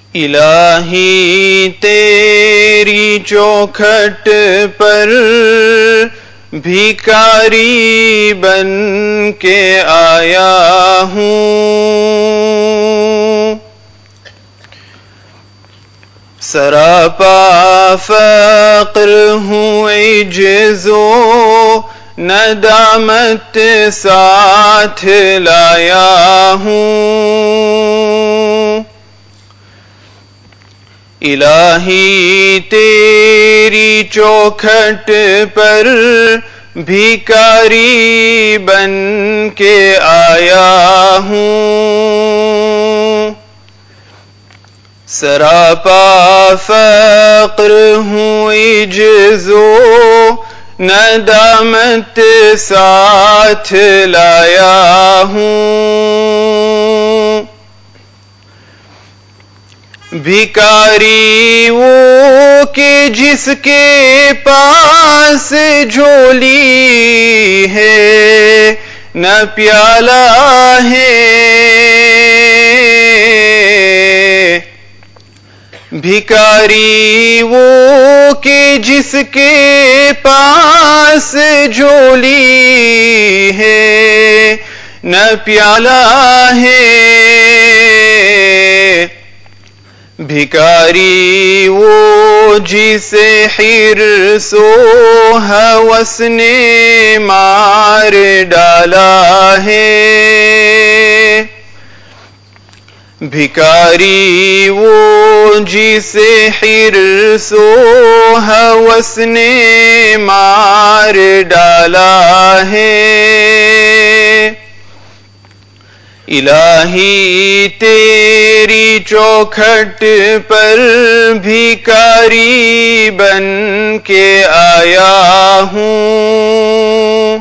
الہی تیری چوکھٹ پر بھیکاری بن کے آیا ہوں، سراپا فقر ہوں، عجز و ندامت ساتھ لایا ہوں، الہی تیری چوکھٹ پر بھیکاری بن کے آیا ہوں، سراپا فقر ہوں، عجز و ندامت ساتھ لایا ہوں، بھیکاری وہ کہ جس کے پاس جھولی ہے نہ پیالہ ہے، بھیکاری وہ کہ جس کے پاس جھولی ہے نہ پیالہ ہے، بھیکاری وہ جسے حرص و ہوس نے مار ڈالا ہے، بھیکاری وہ جسے حرص و ہوس نے مار ڈالا ہے، الہی تیری چوکھٹ پر بھیکاری بن کے آیا ہوں،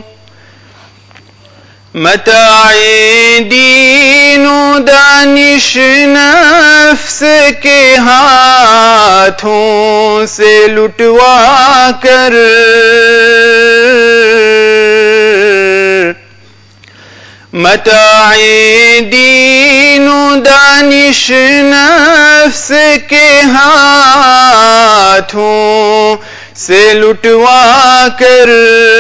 متاع دین و دانش نفس کے ہاتھوں سے لٹوا کر، متاع دین و دانش نفس کے ہاتھوں سے لٹوا کر،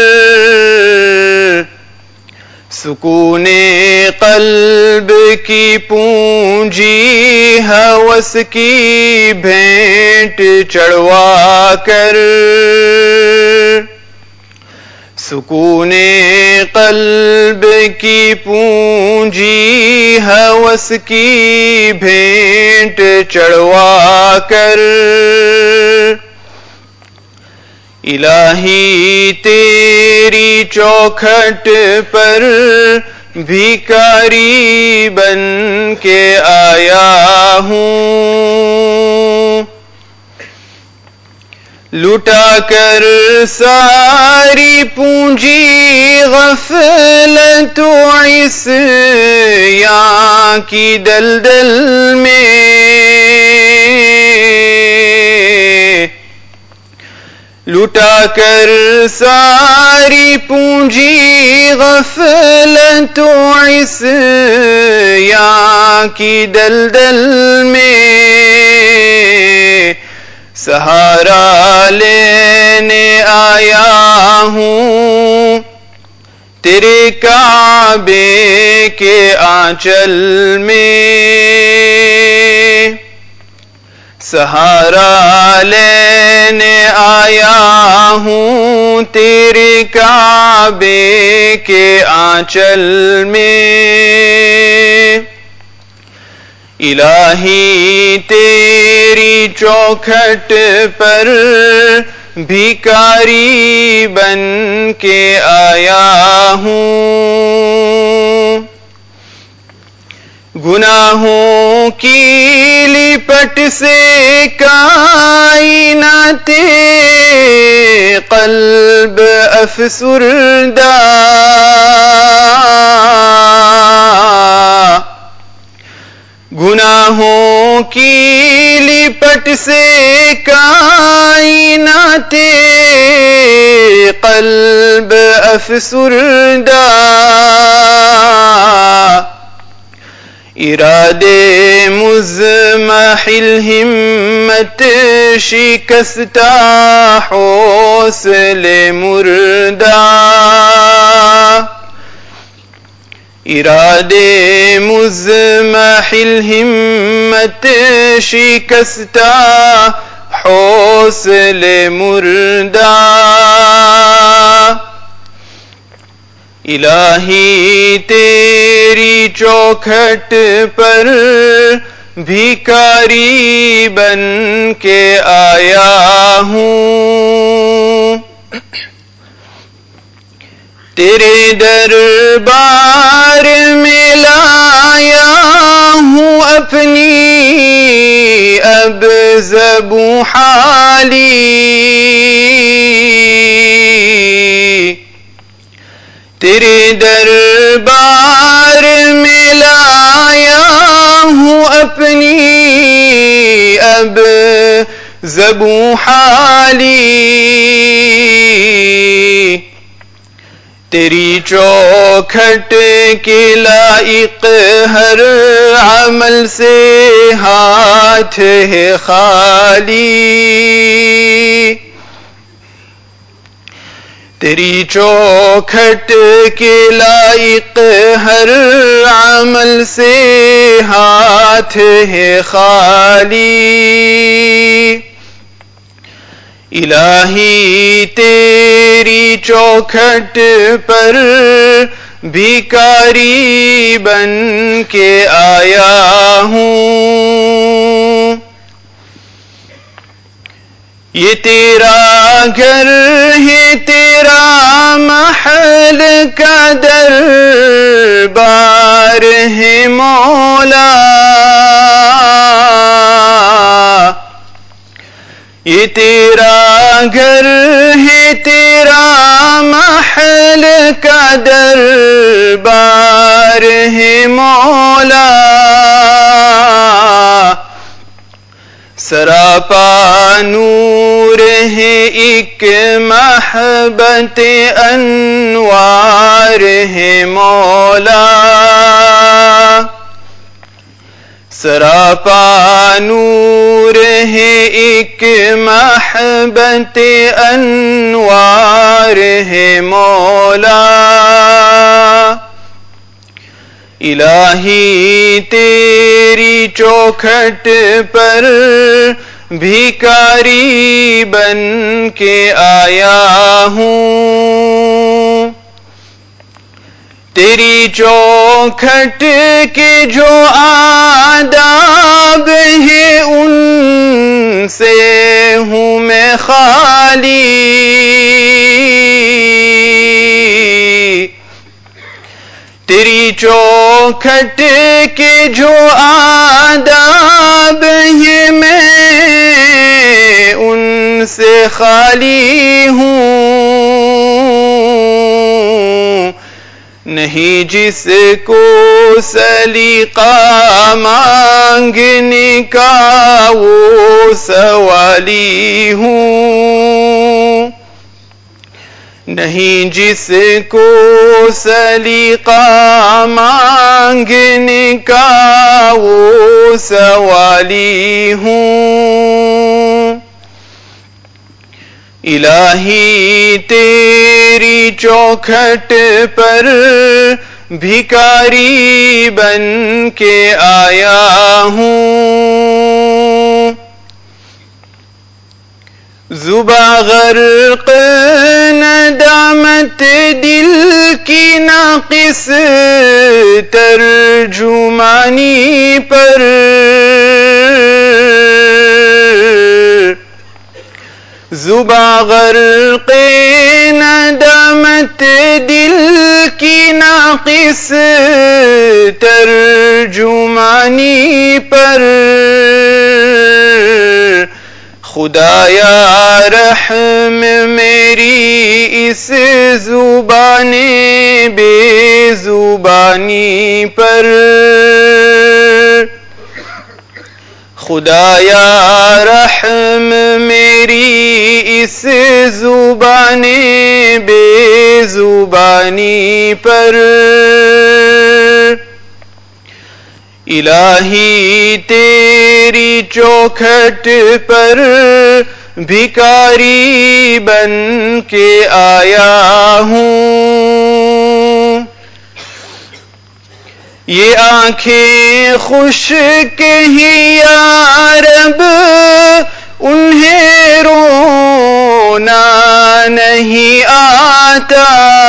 سکون قلب کی پونجی ہوس کی بھینٹ چڑھوا کر، سکون قلب کی پونجی ہوس کی بھینٹ چڑھوا کر، الہی تیری چوکھٹ پر بھیکاری بن کے آیا ہوں، لٹا کر ساری پونجی غفلت و عصیاں کی دلدل میں، لٹا کر ساری پونجی غفلت و عصیاں کی دلدل میں، سہارا لینے آیا ہوں تیرے کعبے کے آنچل میں، سہارا لینے آیا ہوں تیرے کعبے کے آنچل میں، الہی تیری چوکھٹ پر بھیکاری بن کے آیا ہوں، گناہوں کی لپٹ سے کائنات قلب افسردہ، گناہوں کی لپٹ سے کائنات قلب افسردہ، ارادے مزمحل الہمت شکستہ حوصلے مردہ ارادے مزمحل ہمت شکستہ حوصلے مردہ الہی تیری چوکھٹ پر بھیکاری بن کے آیا ہوں تیرے دربار میں لایا ہوں اپنی اب زبوں حالی تیرے دربار میں لایا ہوں اپنی اب زبوں حالی تیری چوکھٹ کے لائق ہر عمل سے ہاتھ ہے خالی تیری چوکھٹ کے لائق ہر عمل سے ہاتھ ہے خالی الہی تیری چوکھٹ پر بھیکاری بن کے آیا ہوں یہ تیرا گھر ہے تیرا محل کا دربار ہے مولا یہ تیرا گھر ہے تیرا محل کا دربار ہے مولا سراپا نور ہے ایک محبت انوار ہے مولا سراپا نور ہے ایک محبت انوار ہے مولا الہی تیری چوکھٹ پر بھیکاری بن کے آیا ہوں تیری چوکھٹ کے جو آداب ہیں ان سے ہوں میں خالی تیری چوکھٹ کے جو آداب ہیں میں ان سے خالی ہوں نہیں جس کو سلیقہ مانگنے کا وہ سوالی ہوں نہیں جس کو سلیقہ مانگنے کا وہ سوالی ہوں الہی تیری چوکھٹ پر بھیکاری بن کے آیا ہوں زباں غرق ندامت دل کی ناقص ترجمانی پر زباں غرق ندامت دل کی ناقص ترجمانی پر خدایا رحم میری اس زبان بے زبانی پر خدایا رحم میری اس زبان بے زبانی پر الہی تیری چوکھٹ پر بھکاری بن کے آیا ہوں. یہ آنکھیں خشک ہی یا رب انہیں رونا نہیں آتا.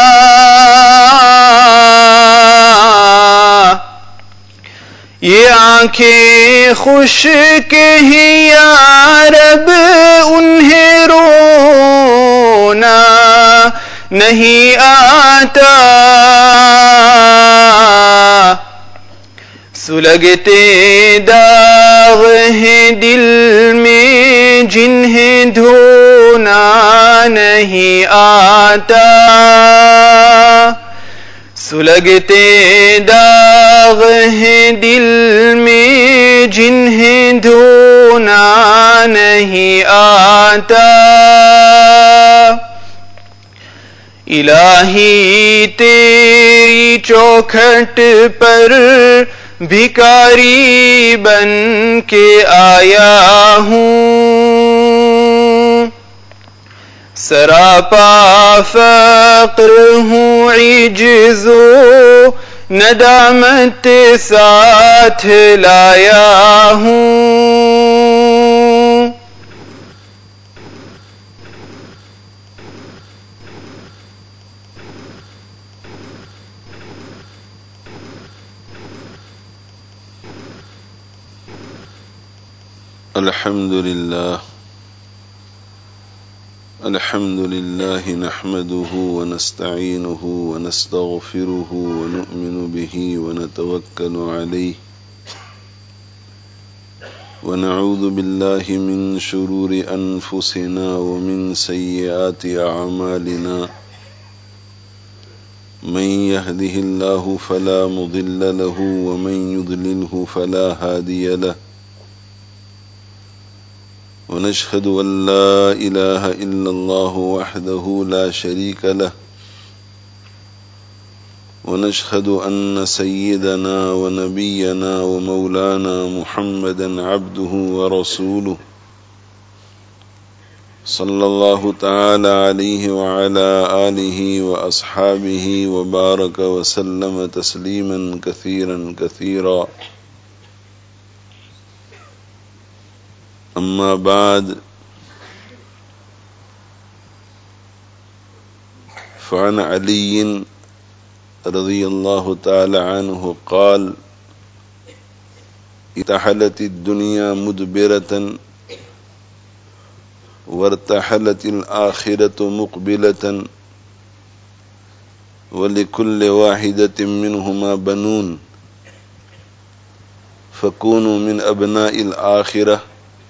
یہ آنکھیں خشک ہی یا رب انہیں رونا نہیں آتا. سلگتے داغ ہیں دل میں جنہیں دھونا نہیں آتا. سلگتے داغ ہیں دل میں جنہیں دھونا نہیں آتا. الہی تیری چوکھٹ پر بھکاری بن کے آیا ہوں. سراپا فقر ہوں عجز و ندامت ساتھ لایا ہوں. الحمد لله نحمده ونستعينه ونستغفره ونؤمن به ونتوكل عليه ونعوذ بالله من شرور أنفسنا ومن سيئات أعمالنا. من يهده الله فلا مضل له ومن يضلله فلا هادي له. ونشهد أن لا إله إلا الله وحده لا شريك له. ونشهد أن سيدنا ونبينا ومولانا محمدا عبده ورسوله صلى الله تعالى عليه وعلى آله وأصحابه وبارك وسلم تسليما كثيرا كثيرا. أما بعد فعن علي رضي الله تعالى عنه قال: ارتحلت الدنيا مدبرة وارتحلت الآخرة مقبلة ولكل واحدة منهما بنون فكونوا من أبناء الآخرة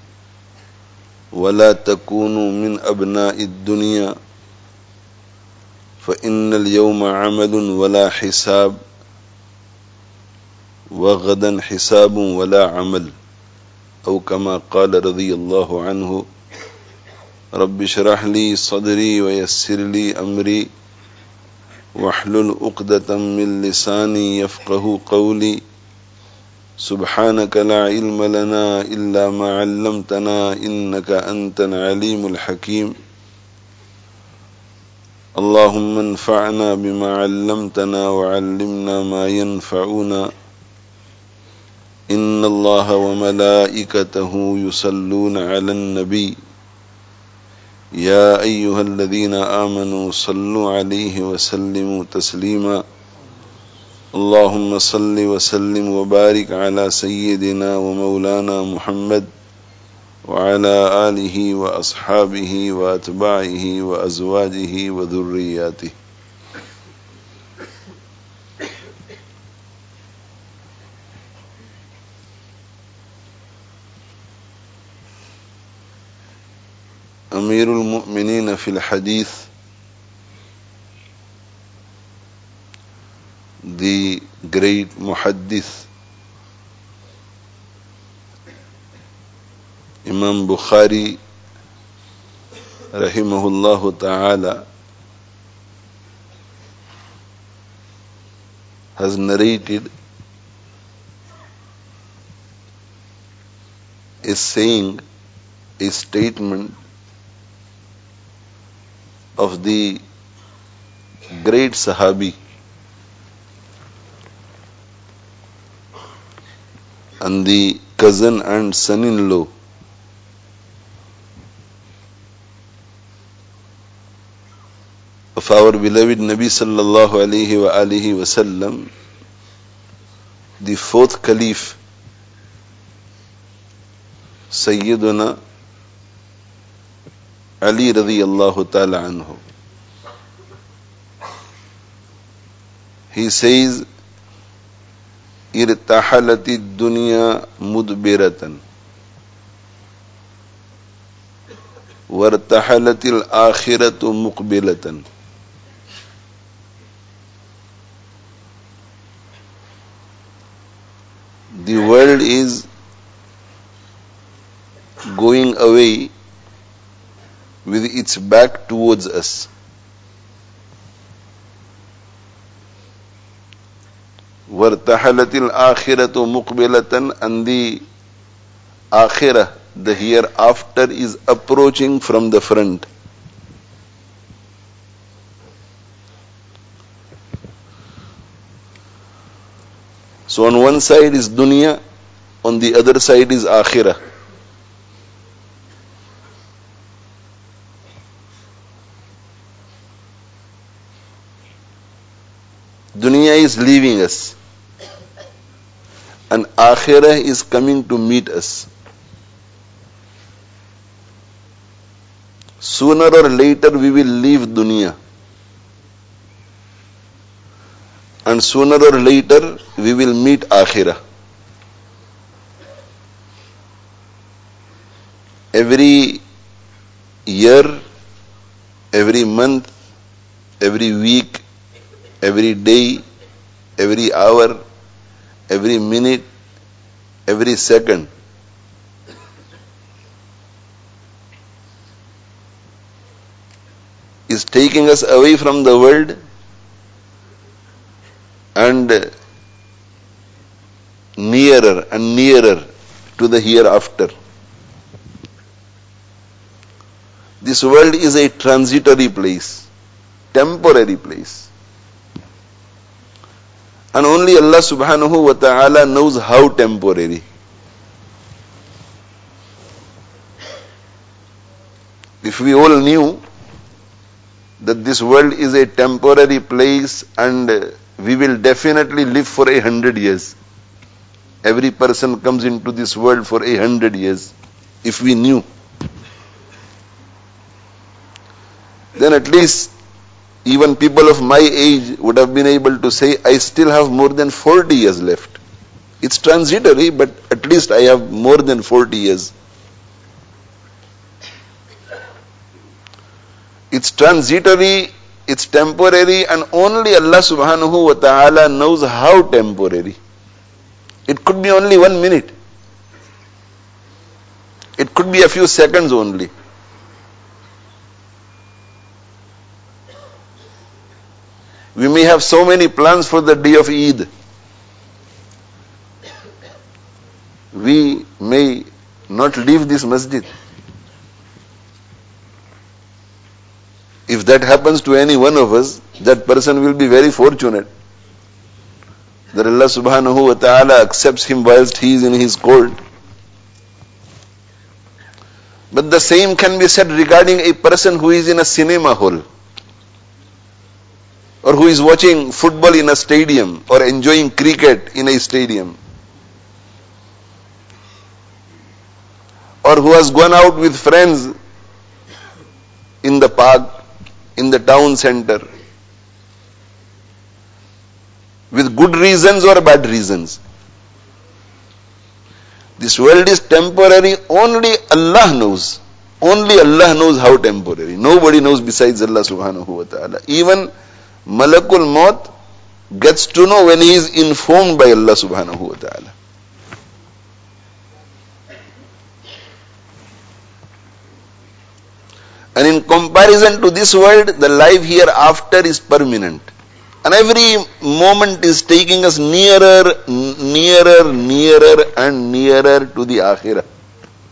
ولا تكونوا من أبناء الدنيا فإن اليوم عمل ولا حساب وغدا حساب ولا عمل أو كما قال رضي الله عنه: رب اشرح لي صدري ويسر لي أمري واحلل عقدة من لساني يفقه قولي. سبحانك لا علم لنا إلا ما علمتنا إنك أنت العليم الحكيم. اللهم انفعنا بما علمتنا وعلمنا ما ينفعنا. إن الله وملائكته يصلون على النبي يا أيها الذين آمنوا صلوا عليه وسلموا تسليما. اللهم صل وسلم وبارك على سيدنا ومولانا محمد وعلى آله وأصحابه وأتباعه وأزواجه وذرياته. أمير المؤمنين في الحديث, the great muhaddith Imam Bukhari rahimahullah ta'ala has narrated a saying, a statement of the great Sahabi and the cousin and son-in-law of our beloved Nabi sallallahu alayhi wa alihi wasallam, the fourth Caliph, Sayyiduna Ali radiyallahu ta'ala anhu. He says, irtahalati dunya mudbiratan wartahalatil akhiratu muqbilatan. The world is going away with its back towards us. وَارْتَحَلَتِ الْآخِرَةُ مُقْبِلَةً, and the akhirah, the hereafter, is approaching from the front. So on one side is dunya, on the other side is akhirah. Dunya is leaving us, and akhirah is coming to meet us. Sooner or later we will leave dunya, and sooner or later we will meet akhirah. Every year, every month, every week, every day, every hour, every minute, every second, is taking us away from the world and nearer and nearer to the hereafter. This world is a transitory place, temporary place. And only Allah subhanahu wa ta'ala knows how temporary. If we all knew that this world is a temporary place and we will definitely live for 100 years. Every person comes into this world for 100 years. If we knew, then at least even people of my age would have been able to say, I still have more than 40 years left. It's transitory, but at least I have more than 40 years. It's transitory, it's temporary, and only Allah subhanahu wa ta'ala knows how temporary. It could be only 1 minute. It could be a few seconds only. We may have so many plans for the day of Eid. We may not leave this masjid. If that happens to any one of us, that person will be very fortunate that Allah subhanahu wa ta'ala accepts him whilst he is in his court. But the same can be said regarding a person who is in a cinema hall, or who is watching football in a stadium, or enjoying cricket in a stadium, or who has gone out with friends in the park, in the town center, with good reasons or bad reasons. This world is temporary, only Allah knows. Only Allah knows how temporary. Nobody knows besides Allah subhanahu wa ta'ala. Even Malakul Maut gets to know when he is informed by Allah subhanahu wa ta'ala. And in comparison to this world, the life hereafter is permanent. And every moment is taking us nearer, nearer, nearer and nearer to the akhirah.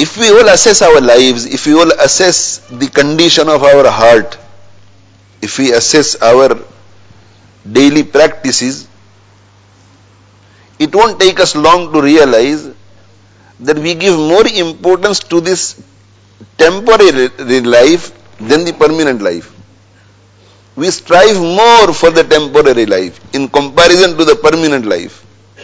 if we all assess our lives, if we all assess the condition of our heart, if we assess our daily practices, it won't take us long to realize that we give more importance to this temporary life than the permanent life. We strive more for the temporary life in comparison to the permanent life.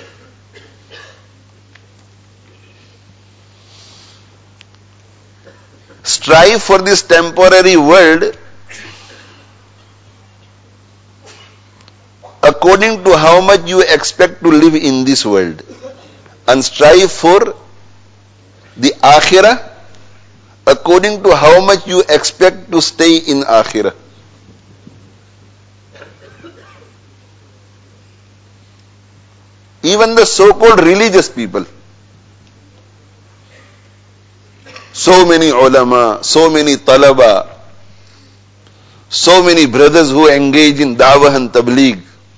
Strive for this temporary world according to how much you expect to live in this world, and strive for the akhirah according to how much you expect to stay in akhirah. Even the so-called religious people, so many ulama, so many talaba, so many brothers who engage in dawah and tabligh,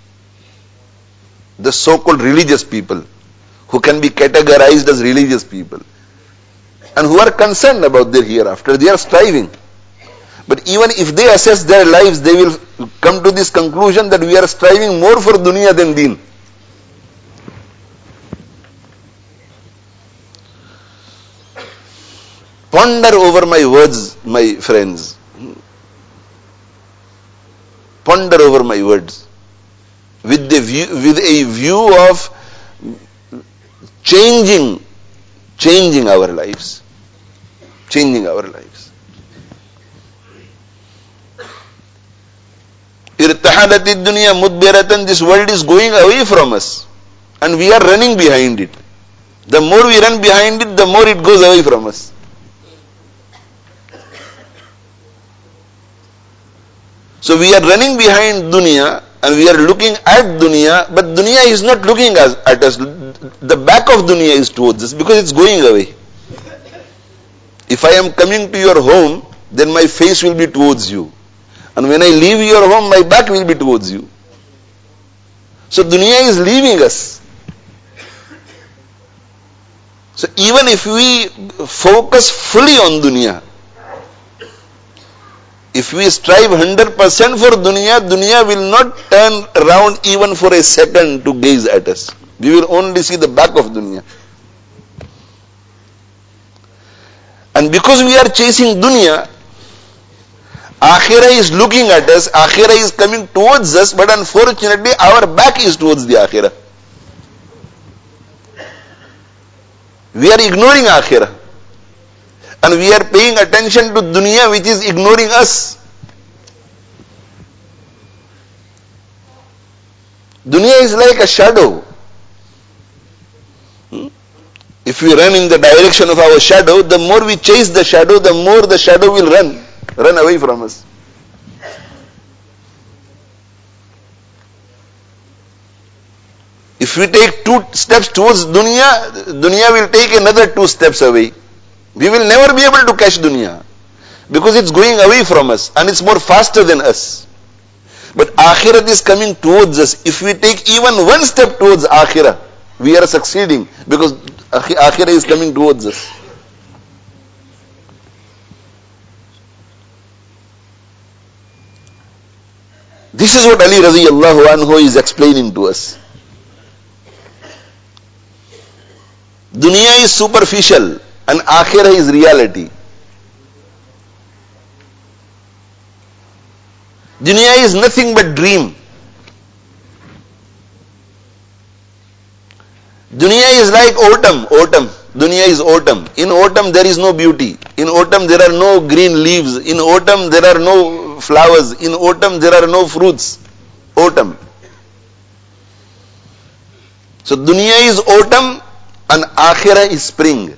the so-called religious people who can be categorized as religious people and who are concerned about their hereafter, they are striving. But even if they assess their lives, they will come to this conclusion that we are striving more for dunya than deen. Ponder over my words, my friends. Ponder over my words with a view of changing our lives. Changing our lives. Irtahalat ad-dunya mudbiratan, this world is going away from us and we are running behind it. The more we run behind it, the more it goes away from us. So we are running behind dunya and we are looking at dunya, but dunya is not looking at us. The back of dunya is towards us because it's going away. If I am coming to your home, then my face will be towards you. And when I leave your home, my back will be towards you. So dunya is leaving us. So even if we focus fully on dunya, if we strive 100% for dunya, dunya will not turn around even for a second to gaze at us. We will only see the back of dunya. And because we are chasing dunya, akhirah is looking at us, akhirah is coming towards us, but unfortunately our back is towards the akhirah. We are ignoring akhirah. And we are paying attention to dunya which is ignoring us. Dunya is like a shadow. If we run in the direction of our shadow, the more we chase the shadow, the more the shadow will run away from us. If we take 2 steps towards dunya, dunya will take another 2 steps away. We will never be able to catch dunya because it's going away from us and it's more faster than us. But akhirat is coming towards us. If we take even 1 step towards akhirah, we are succeeding because akhirah is coming towards us. This is what Ali radiyallahu anhu is explaining to us. Dunya is superficial and akhirah is reality. Dunya is nothing but dream. Dunya is like autumn. Dunya is autumn. In autumn there is no beauty. In autumn there are no green leaves. In autumn there are no flowers. In autumn there are no fruits. Autumn. So dunya is autumn and akhirah is spring.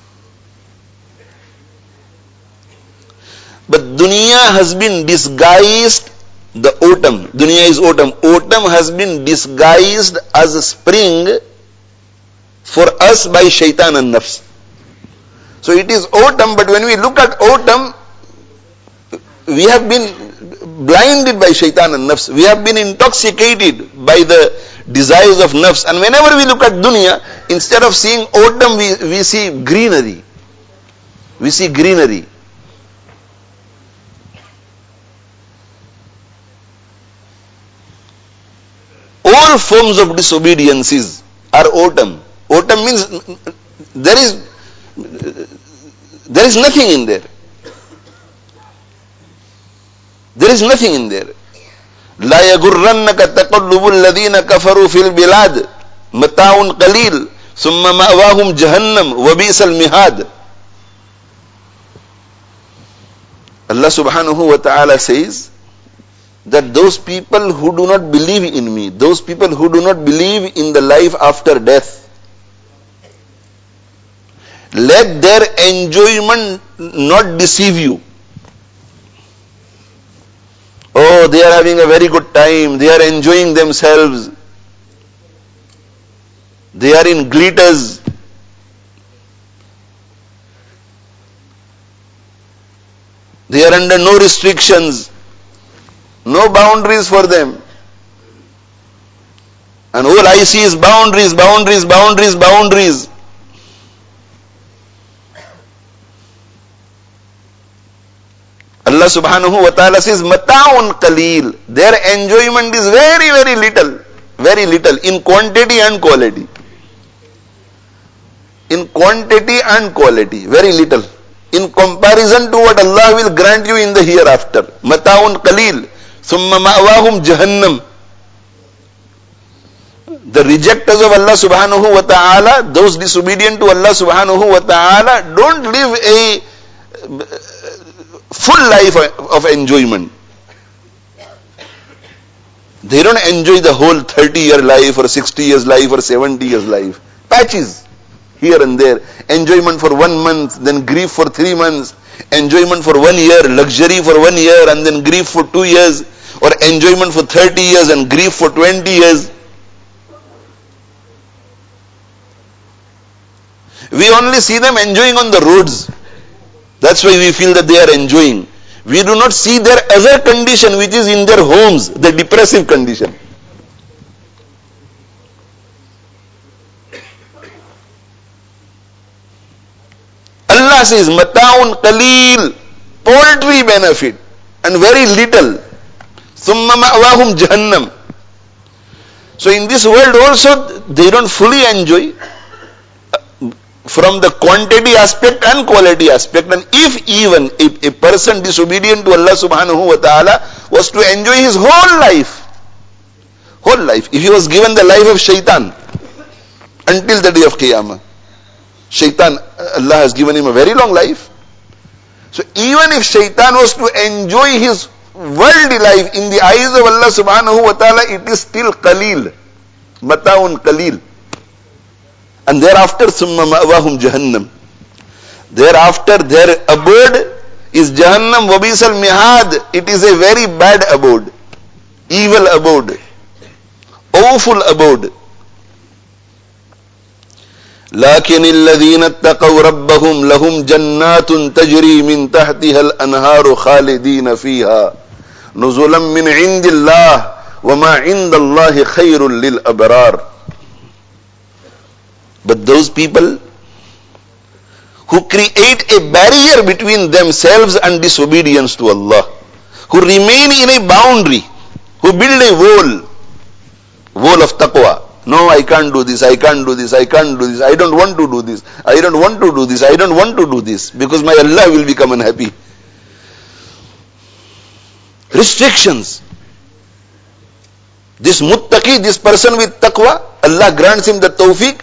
But dunya has been disguised, the autumn, dunya is autumn. Autumn has been disguised as a spring for us by shaitan and nafs. So it is autumn, but when we look at autumn, we have been blinded by shaitan and nafs. We have been intoxicated by the desires of nafs. And whenever we look at dunya, instead of seeing autumn, we see greenery. We see greenery. All forms of disobediences are autumn. Autumn means there is nothing in there. There is nothing in there. لا يغرنك تقلب الذين كفروا في البلاد متاع قليل ثم مأواهم جهنم وبئس المهاد. Allah subhanahu wa ta'ala says that those people who do not believe in me, those people who do not believe in the life after death, let their enjoyment not deceive you. Oh, they are having a very good time, they are enjoying themselves, they are in glitters. They are under no restrictions, no boundaries for them. And all I see is boundaries, boundaries, boundaries, boundaries. Allah subhanahu wa ta'ala says, Mata'un qaleel. Their enjoyment is very, very little in quantity and quality. In quantity and quality, very little. In comparison to what Allah will grant you in the hereafter. Mata'un qaleel. Summa ma'wahum jahannam. The rejectors of Allah subhanahu wa ta'ala, those disobedient to Allah subhanahu wa ta'ala, don't live a full life of enjoyment. They don't enjoy the whole 30-year life or 60 years life or 70 years life. Patches here and there. Enjoyment for 1 month, then grief for 3 months. Enjoyment for 1 year, luxury for 1 year, and then grief for 2 years. Or enjoyment for 30 years and grief for 20 years. We only see them enjoying on the roads. That's why we feel that they are enjoying. We do not see their other condition which is in their homes, the depressive condition. Allah says, Mata'un qaleel, paltry benefit and very little. Summa ma'wahum jahannam. So in this world also, they don't fully enjoy from the quantity aspect and quality aspect. And if even a person disobedient to Allah subhanahu wa ta'ala was to enjoy his whole life, if he was given the life of shaitan until the day of Qiyamah, shaitan, Allah has given him a very long life. So even if shaitan was to enjoy his worldly life in the eyes of Allah subhanahu wa ta'ala, it is still qaleel, mata'un qaleel. And thereafter, summa ma'wahum jahannam. Thereafter, their abode is Jahannam, wabisal mihad. It is a very bad abode, evil abode, awful abode. لكن الذين اتقوا ربهم لهم جنات تجري من تحتها الأنهار خالدين فيها نزلا من عند الله وما عند الله خير للأبرار. But those people who create a barrier between themselves and disobedience to Allah, who remain in a boundary, who build a wall of taqwa. No, I can't do this, I can't do this, I can't do this, I don't want to do this, I don't want to do this, I don't want to do this, because my Allah will become unhappy. Restrictions. This muttaqi, this person with taqwa, Allah grants him the tawfiq,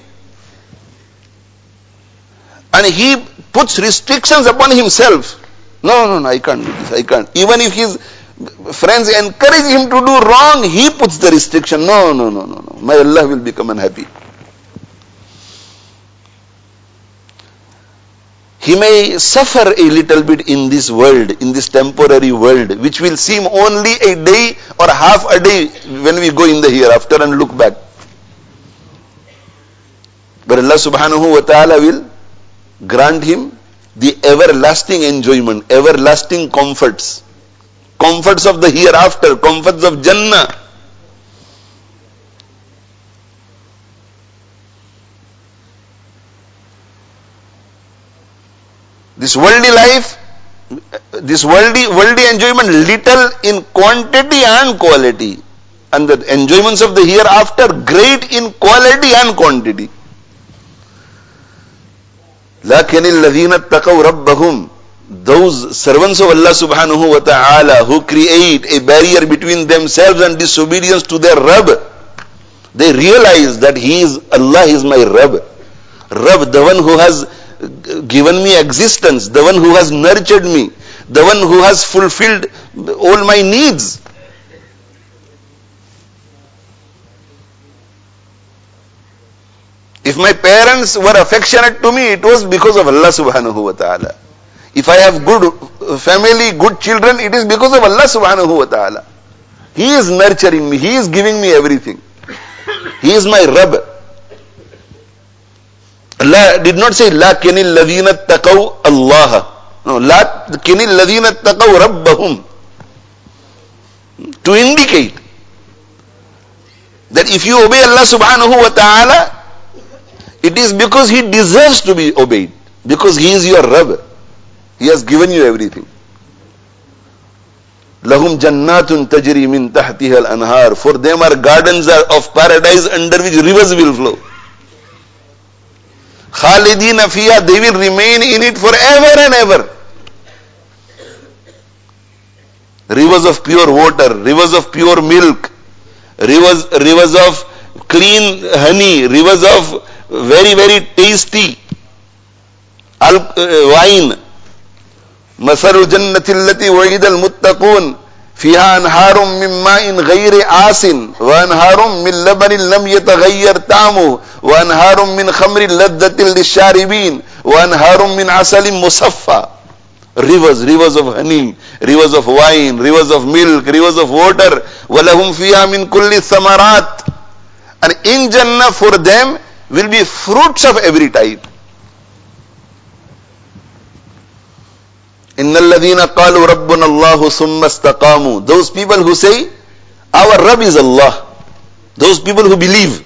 and he puts restrictions upon himself. No, I can't do this, I can't. Even if his friends encourage him to do wrong, he puts the restriction. No. My Allah will become unhappy. He may suffer a little bit in this world, in this temporary world, which will seem only a day or half a day when we go in the hereafter and look back. But Allah subhanahu wa ta'ala will grant him the everlasting enjoyment, everlasting comforts. Comforts of the hereafter, comforts of Jannah. This worldly life, this worldly enjoyment, little in quantity and quality. And the enjoyments of the hereafter, great in quality and quantity. لَكِنِ الَّذِينَ اتَّقَوْا رَبَّهُمْ, those servants of Allah subhanahu wa ta'ala who create a barrier between themselves and disobedience to their Rabb, they realize that Allah is my Rabb. Rabb, the one who has given me existence, the one who has nurtured me, the one who has fulfilled all my needs. If my parents were affectionate to me, it was because of Allah subhanahu wa ta'ala. If I have good family, good children, it is because of Allah subhanahu wa ta'ala. He is nurturing me, He is giving me everything. He is my Rabb. Allah did not say, لَكِنِ الَّذِينَ اتَّقَوْا اللَّهَ. No, لَكِنِ الَّذِينَ اتَّقَوْا رَبَّهُمْ. To indicate that if you obey Allah subhanahu wa ta'ala, it is because He deserves to be obeyed. Because He is your Rabb. He has given you everything. لَهُمْ جَنَّاتٌ تَجْرِي مِنْ تَحْتِهَا الْأَنْهَارِ. For them are gardens of paradise under which rivers will flow. خَالِدِينَ فِيهَا, they will remain in it forever and ever. Rivers of pure water, rivers of pure milk, rivers of clean honey, rivers of very, very tasty wine. مثل الجنة التي وعد المتقون فيها أنهار من ماء غير آسن وأنهار من لبن لم يتغير طعمه وأنهار من خمر لذة للشاربين وأنهار من عسل مصفى. Rivers of honey, rivers of wine, rivers of milk, rivers of water. وَلَهُمْ فِيهَا مِنْ كُلِّ الثَّمَرَاتِ. And in Jannah for them will be fruits of every type. إِنَّ الَّذِينَ قَالُوا رَبُّنَا اللَّهُ ثُمَّ اسْتَقَامُوا. Those people who say, our Rabb is Allah. Those people who believe.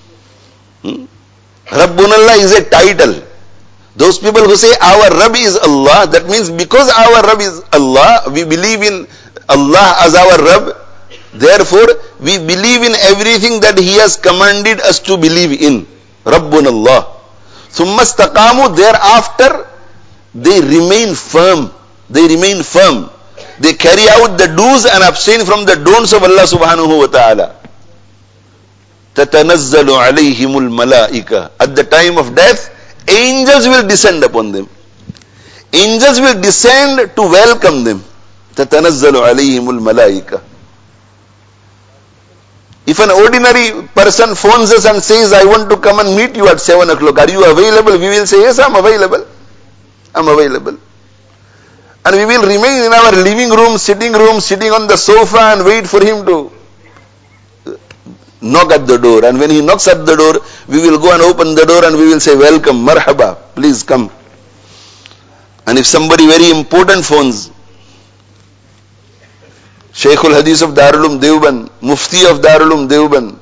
Rabbuna Allah is a title. Those people who say our Rabb is Allah, that means because our Rabb is Allah, we believe in Allah as our Rabb. Therefore, we believe in everything that He has commanded us to believe in. Rabbuna Allah. ثُمَّ اسْتَقَامُوا. Thereafter, they remain firm. They remain firm. They carry out the do's and abstain from the don'ts of Allah subhanahu wa ta'ala. تَتَنَزَّلُ عَلَيْهِمُ الْمَلَائِكَةِ. At the time of death, angels will descend upon them. Angels will descend to welcome them. تَتَنَزَّلُ عَلَيْهِمُ الْمَلَائِكَةِ. If an ordinary person phones us and says, I want to come and meet you at 7 o'clock, are you available? We will say, yes, I'm available. I'm available. And we will remain in our living room, sitting on the sofa and wait for him to knock at the door. And when he knocks at the door, we will go and open the door and we will say, welcome, marhaba, please come. And if somebody very important phones, Shaykhul Hadith of Darul Uloom Deoband, Mufti of Darul Uloom Deoband,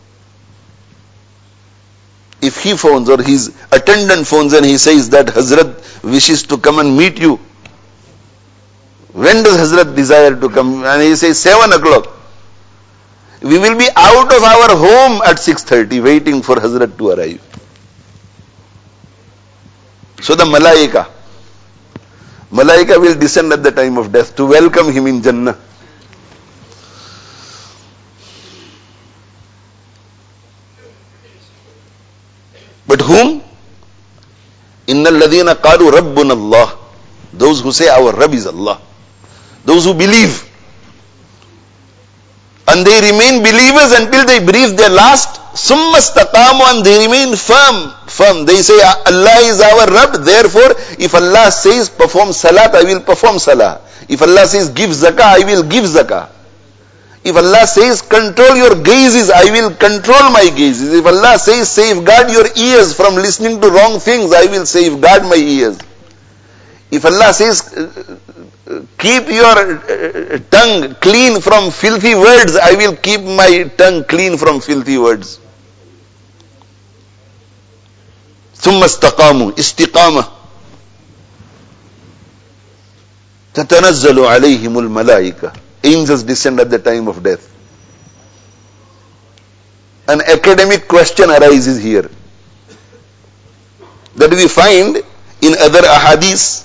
if he phones or his attendant phones and he says that Hazrat wishes to come and meet you, when does Hazrat desire to come? And he says 7 o'clock. We will be out of our home at 6:30 waiting for Hazrat to arrive. So the Malaika will descend at the time of death to welcome him in Jannah. But whom? Innal ladhina qalu rabbuna Allah. Those who say our Rabb is Allah. Those who believe. And they remain believers until they breathe their last. Summa istaqamu, and they remain firm. They say Allah is our Rabb. Therefore, if Allah says perform salat, I will perform salah. If Allah says give zakah, I will give zakah. If Allah says control your gazes, I will control my gazes. If Allah says safeguard your ears from listening to wrong things, I will safeguard my ears. If Allah says keep your tongue clean from filthy words, I will keep my tongue clean from filthy words. ثم استقاموا, istiqamah. تَتَنَزَّلُ عَلَيْهِمُ الْمَلَائِكَةُ. Angels descend at the time of death. An academic question arises here, that we find in other ahadith,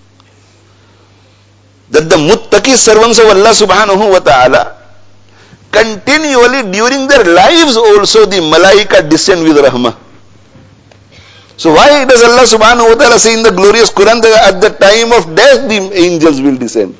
that the muttaqi servants of Allah subhanahu wa ta'ala, continually during their lives also the malaika descend with rahmah. So why does Allah subhanahu wa ta'ala say in the glorious Quran that at the time of death the angels will descend?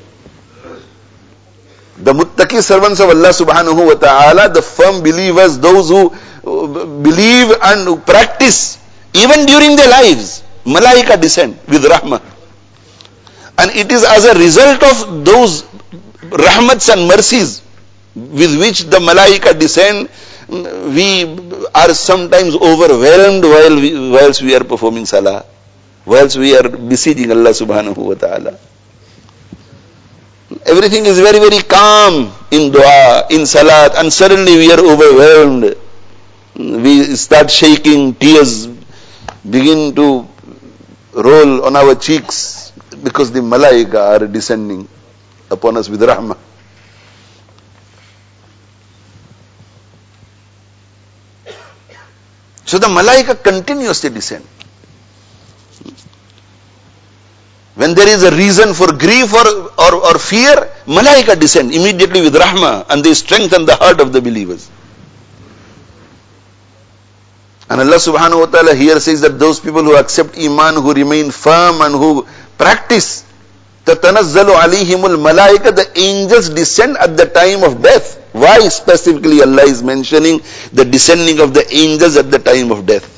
The muttaqi servants of Allah subhanahu wa ta'ala, the firm believers, those who believe and practice, even during their lives, malaika descend with rahmah. And it is as a result of those rahmats and mercies with which the malaika descend, we are sometimes overwhelmed whilst we are performing salah, whilst we are besieging Allah subhanahu wa ta'ala. Everything is very, very calm in dua, in salat, and suddenly we are overwhelmed. We start shaking, tears begin to roll on our cheeks because the malaika are descending upon us with rahmah. So the malaika continuously descend. When there is a reason for grief or fear, malaika descend immediately with rahmah, and they strengthen the heart of the believers. And Allah subhanahu wa ta'ala here says that those people who accept iman, who remain firm and who practice, تَتَنَزَّلُ عَلَيْهِمُ الْمَلَائِكَةُ, the angels descend at the time of death. Why specifically Allah is mentioning the descending of the angels at the time of death?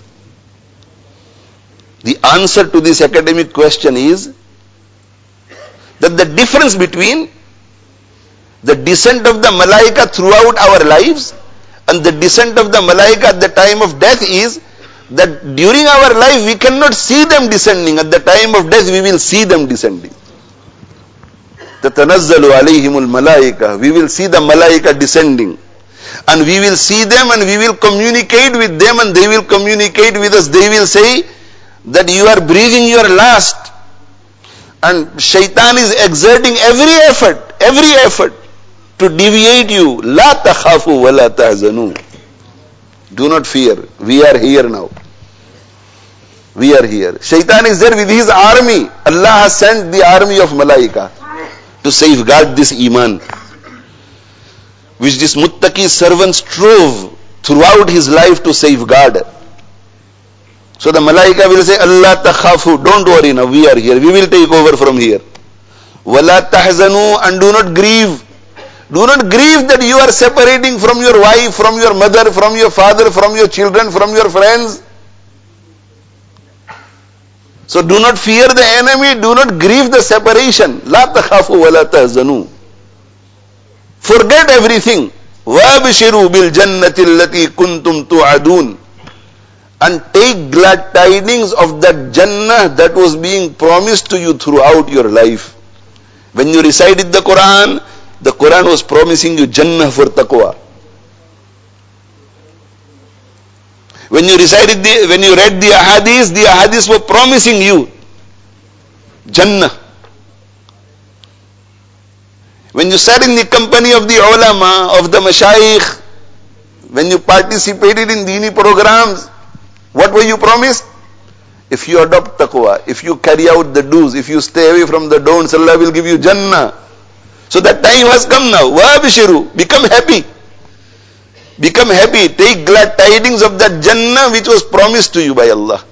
The answer to this academic question is that the difference between the descent of the malaika throughout our lives and the descent of the malaika at the time of death is that during our life we cannot see them descending. At the time of death we will see them descending. تَتَنَزَّلُ عَلَيْهِمُ الْمَلَائِكَةُ, we will see the malaika descending, and we will see them and we will communicate with them and they will communicate with us. They will say that you are breathing your last, and shaitan is exerting every effort to deviate you. لَا تَخَافُوا وَلَا تَحْزَنُوا. Do not fear, we are here now. We are here. Shaitan is there with his army. Allah has sent the army of malaika to safeguard this iman, which this muttaqi servant strove throughout his life to safeguard. So the malaika will say, Allah takhafu, don't worry now, we are here, we will take over from here. Wala tahzanu, and do not grieve. Do not grieve that you are separating from your wife, from your mother, from your father, from your children, from your friends. So do not fear the enemy, do not grieve the separation. La takhafu wa la tahzanu. Forget everything. وَابْشِرُوا بِالْجَنَّةِ الَّتِي كُنْتُمْ تُوعَدُونَ. And take glad tidings of that Jannah that was being promised to you throughout your life. When you recited the Quran was promising you Jannah for taqwa. When you read the ahadith were promising you Jannah. When you sat in the company of the ulama, of the mashayikh, when you participated in dini programs, what were you promised? If you adopt taqwa, if you carry out the do's, if you stay away from the don'ts, Allah will give you Jannah. So that time has come now. Wabishiru, become happy. Become happy, take glad tidings of that Jannah which was promised to you by Allah.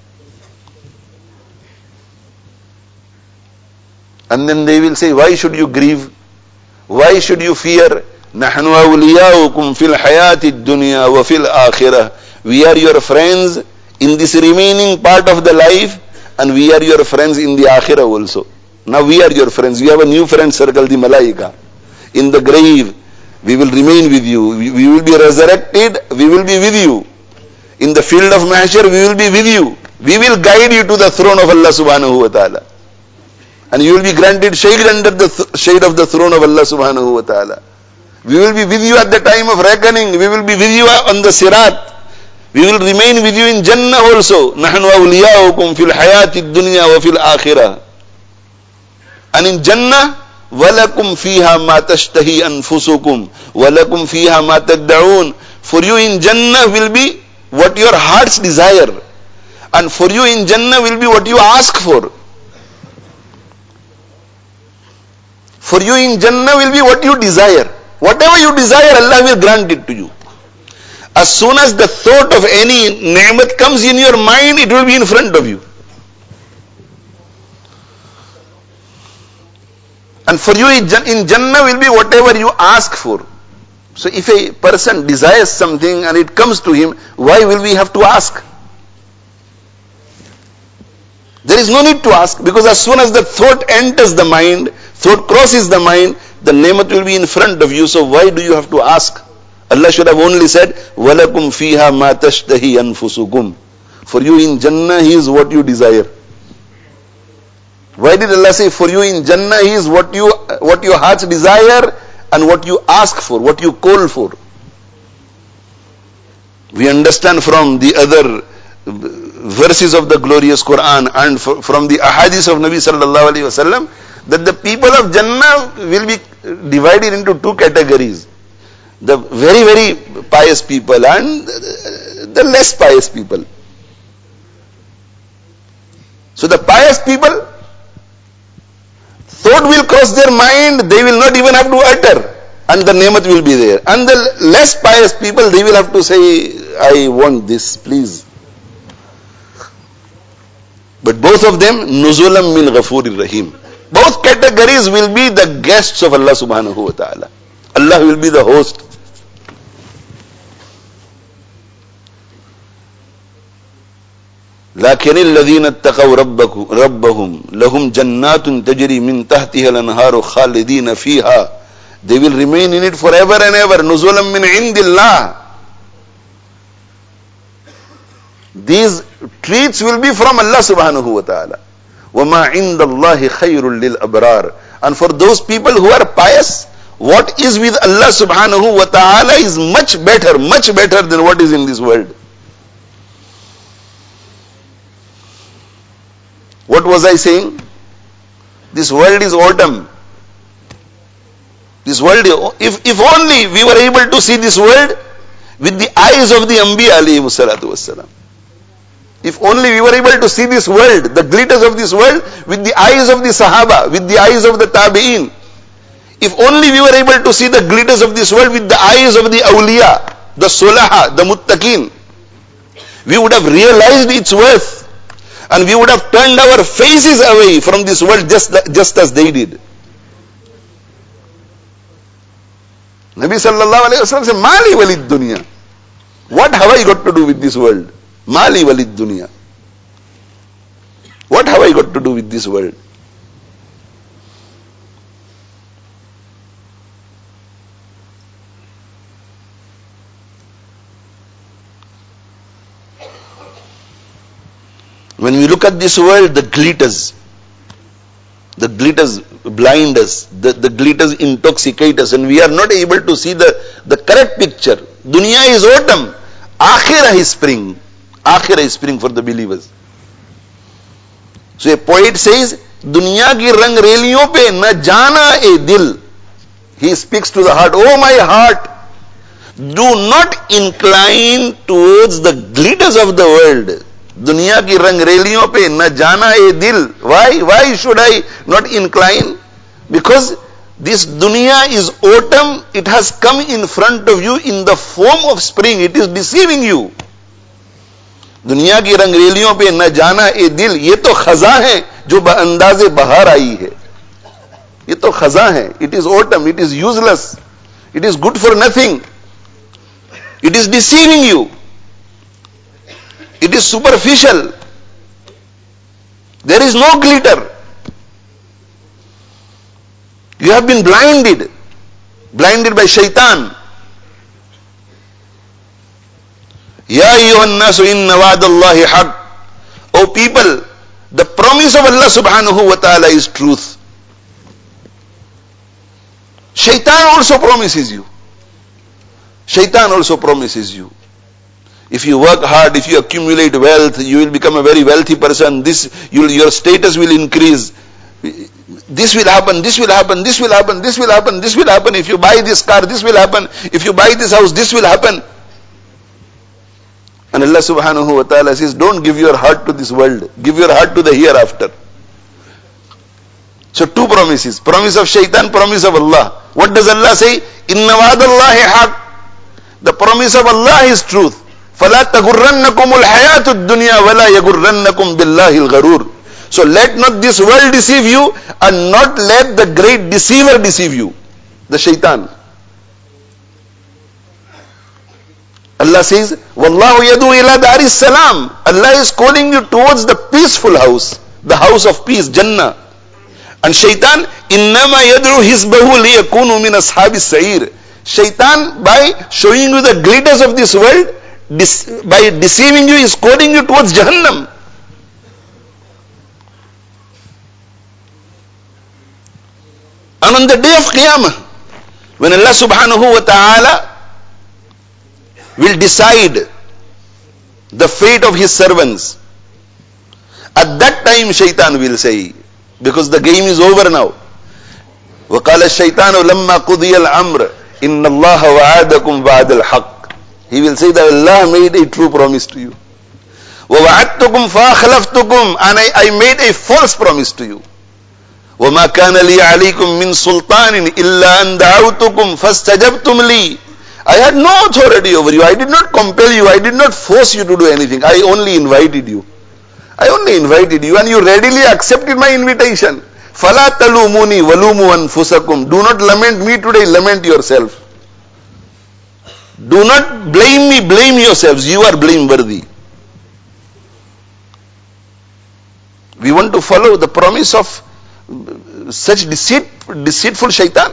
And then they will say, why should you grieve? Why should you fear? نَحْنُ أَوْلِيَاؤُكُمْ فِي الْحَيَاةِ الدُّنْيَا وَفِي الْآخِرَةِ. We are your friends in this remaining part of the life, and we are your friends in the akhirah also. Now we are your friends. We have a new friend circle, the malaika. In the grave, we will remain with you. We will be resurrected. We will be with you. In the field of mahshar, we will be with you. We will guide you to the throne of Allah subhanahu wa ta'ala. And you will be granted shade under the shade of the throne of Allah subhanahu wa ta'ala. We will be with you at the time of reckoning. We will be with you on the sirat. We will remain with you in Jannah also. نَحْنُ أَوْلِيَاؤُكُمْ فِي الْحَيَاةِ الدُّنْيَا وَفِي الْآخِرَةِ. And in Jannah, وَلَكُمْ فِيهَا مَا تَشْتَهِي أَنفُسُكُمْ وَلَكُمْ فِيهَا مَا تَدَّعُونَ. For you in Jannah will be what your hearts desire. And for you in Jannah will be what you ask for. For you in Jannah will be what you desire. Whatever you desire, Allah will grant it to you. As soon as the thought of any ni'mat comes in your mind, it will be in front of you. And for you in Jannah will be whatever you ask for. So if a person desires something and it comes to him, why will we have to ask? There is no need to ask, because as soon as the thought enters the mind, thought crosses the mind, the ni'mat will be in front of you. So why do you have to ask? Allah should have only said, وَلَكُمْ فِيهَا مَا تَشْتَهِي أَنفُسُكُمْ. For you in Jannah, He is what you desire. Why did Allah say, for you in Jannah, He is what your hearts desire and what you ask for, what you call for? We understand from the other verses of the glorious Quran and from the ahadith of Nabi sallallahu alaihi wasallam that the people of Jannah will be divided into two categories. The very, very pious people and the less pious people. So the pious people, thought will cross their mind, they will not even have to utter, and the ni'mat will be there. And the less pious people, they will have to say, I want this, please. But both of them, nuzulam min ghafurir rahim. Both categories will be the guests of Allah subhanahu wa ta'ala. Allah will be the host. لكن الذين اتقوا ربهم لهم جنات تجري من تحتها الأنهار خالدين فيها. They will remain in it forever and ever. نزولا من عند الله. These treats will be from Allah subhanahu wa ta'ala. وَمَا عِنْدَ اللَّهِ خَيْرٌ لِلْأَبْرَارِ. And for those people who are pious, what is with Allah subhanahu wa ta'ala is much better than what is in this world. What was I saying? This world is autumn. This world, if only we were able to see this world with the eyes of the Anbiya alayhi salatu wassalam. If only we were able to see this world, the glitters of this world, with the eyes of the Sahaba, with the eyes of the Tabi'een. If only we were able to see the glitters of this world with the eyes of the Awliya, the Sulaha, the Muttaqin, we would have realized its worth. And we would have turned our faces away from this world just as they did. Nabi sallallahu alayhi wa sallam said, Mali walid dunya. What have I got to do with this world? Mali walid dunya. What have I got to do with this world? When we look at this world, the glitters blind us, the glitters intoxicate us, and we are not able to see the correct picture. Dunya is autumn, Akhirah is spring. Akhirah is spring for the believers. So a poet says, Dunya ki rang reliyon pe na jana e dil. He speaks to the heart, oh my heart, do not incline towards the glitters of the world. Dunya ki rang reliyon pe na jana e dil. Why should I not incline? Because this dunya is autumn. It has come in front of you in the form of spring. It is deceiving you. दुनिया की रंगरेलियों पे न जाना ए दिल, ये तो खजा है जो अंदाजे बहार आई है. ये तो खजा है. It is autumn. It is useless. It is good for nothing. It is deceiving you. It is superficial. There is no glitter. You have been blinded by shaitan. Ya ayyuhan nasu inna wa'dallahi haqq. O people, the promise of Allah subhanahu wa ta'ala is truth. Shaitan also promises you. Shaitan also promises you. If you work hard, if you accumulate wealth, you will become a very wealthy person. Your status will increase. This will happen, this will happen, this will happen, this will happen, this will happen. If you buy this car, this will happen. If you buy this house, this will happen. And Allah subhanahu wa ta'ala says, don't give your heart to this world. Give your heart to the hereafter. So two promises. Promise of shaitan, promise of Allah. What does Allah say? Inna wa'adallahi haq. The promise of Allah is truth. فَلَا تَغُرَّنَّكُمُ الْحَيَاةُ الدُّنْيَا وَلَا يَغُرَّنَّكُمْ بِاللَّهِ الْغَرُورِ. So let not this world deceive you, and not let the great deceiver deceive you, the shaitan. Allah says, Wallahu yadu ila daris salam. Allah is calling you towards the peaceful house, the house of peace, Jannah. And shaitan, innama yad'u hizbahu liyakunu min ashabis sa'ir. Shaitan, by showing you the glitters of this world, by deceiving you, is calling you towards Jahannam. And on the day of Qiyamah, when Allah subhanahu wa ta'ala will decide the fate of his servants, at that time shaitan will say, because the game is over now, وَقَالَ الشَّيْطَانُ لَمَّا قُضِيَ الْأَمْرِ إِنَّ اللَّهَ وَعَادَكُمْ بَعْدَ الْحَقِّ. He will say that Allah made a true promise to you. وَوَعَدْتُكُمْ فَأَخْلَفْتُكُمْ, and I made a false promise to you. وَمَا كَانَ لِي عَلَيْكُمْ مِنْ سُلْطَانٍ إِلَّا أَنْ دَعَوْتُكُمْ فَاسْتَجَبْتُمْ لِي. I had no authority over you. I did not compel you. I did not force you to do anything. I only invited you. I only invited you, and you readily accepted my invitation. فَلَا تَلُومُونِي وَلُومُوا أَنفُسَكُمْ. Do not lament me today, lament yourself. Do not blame me, blame yourselves. You are blameworthy. We want to follow the promise of such deceitful shaitan.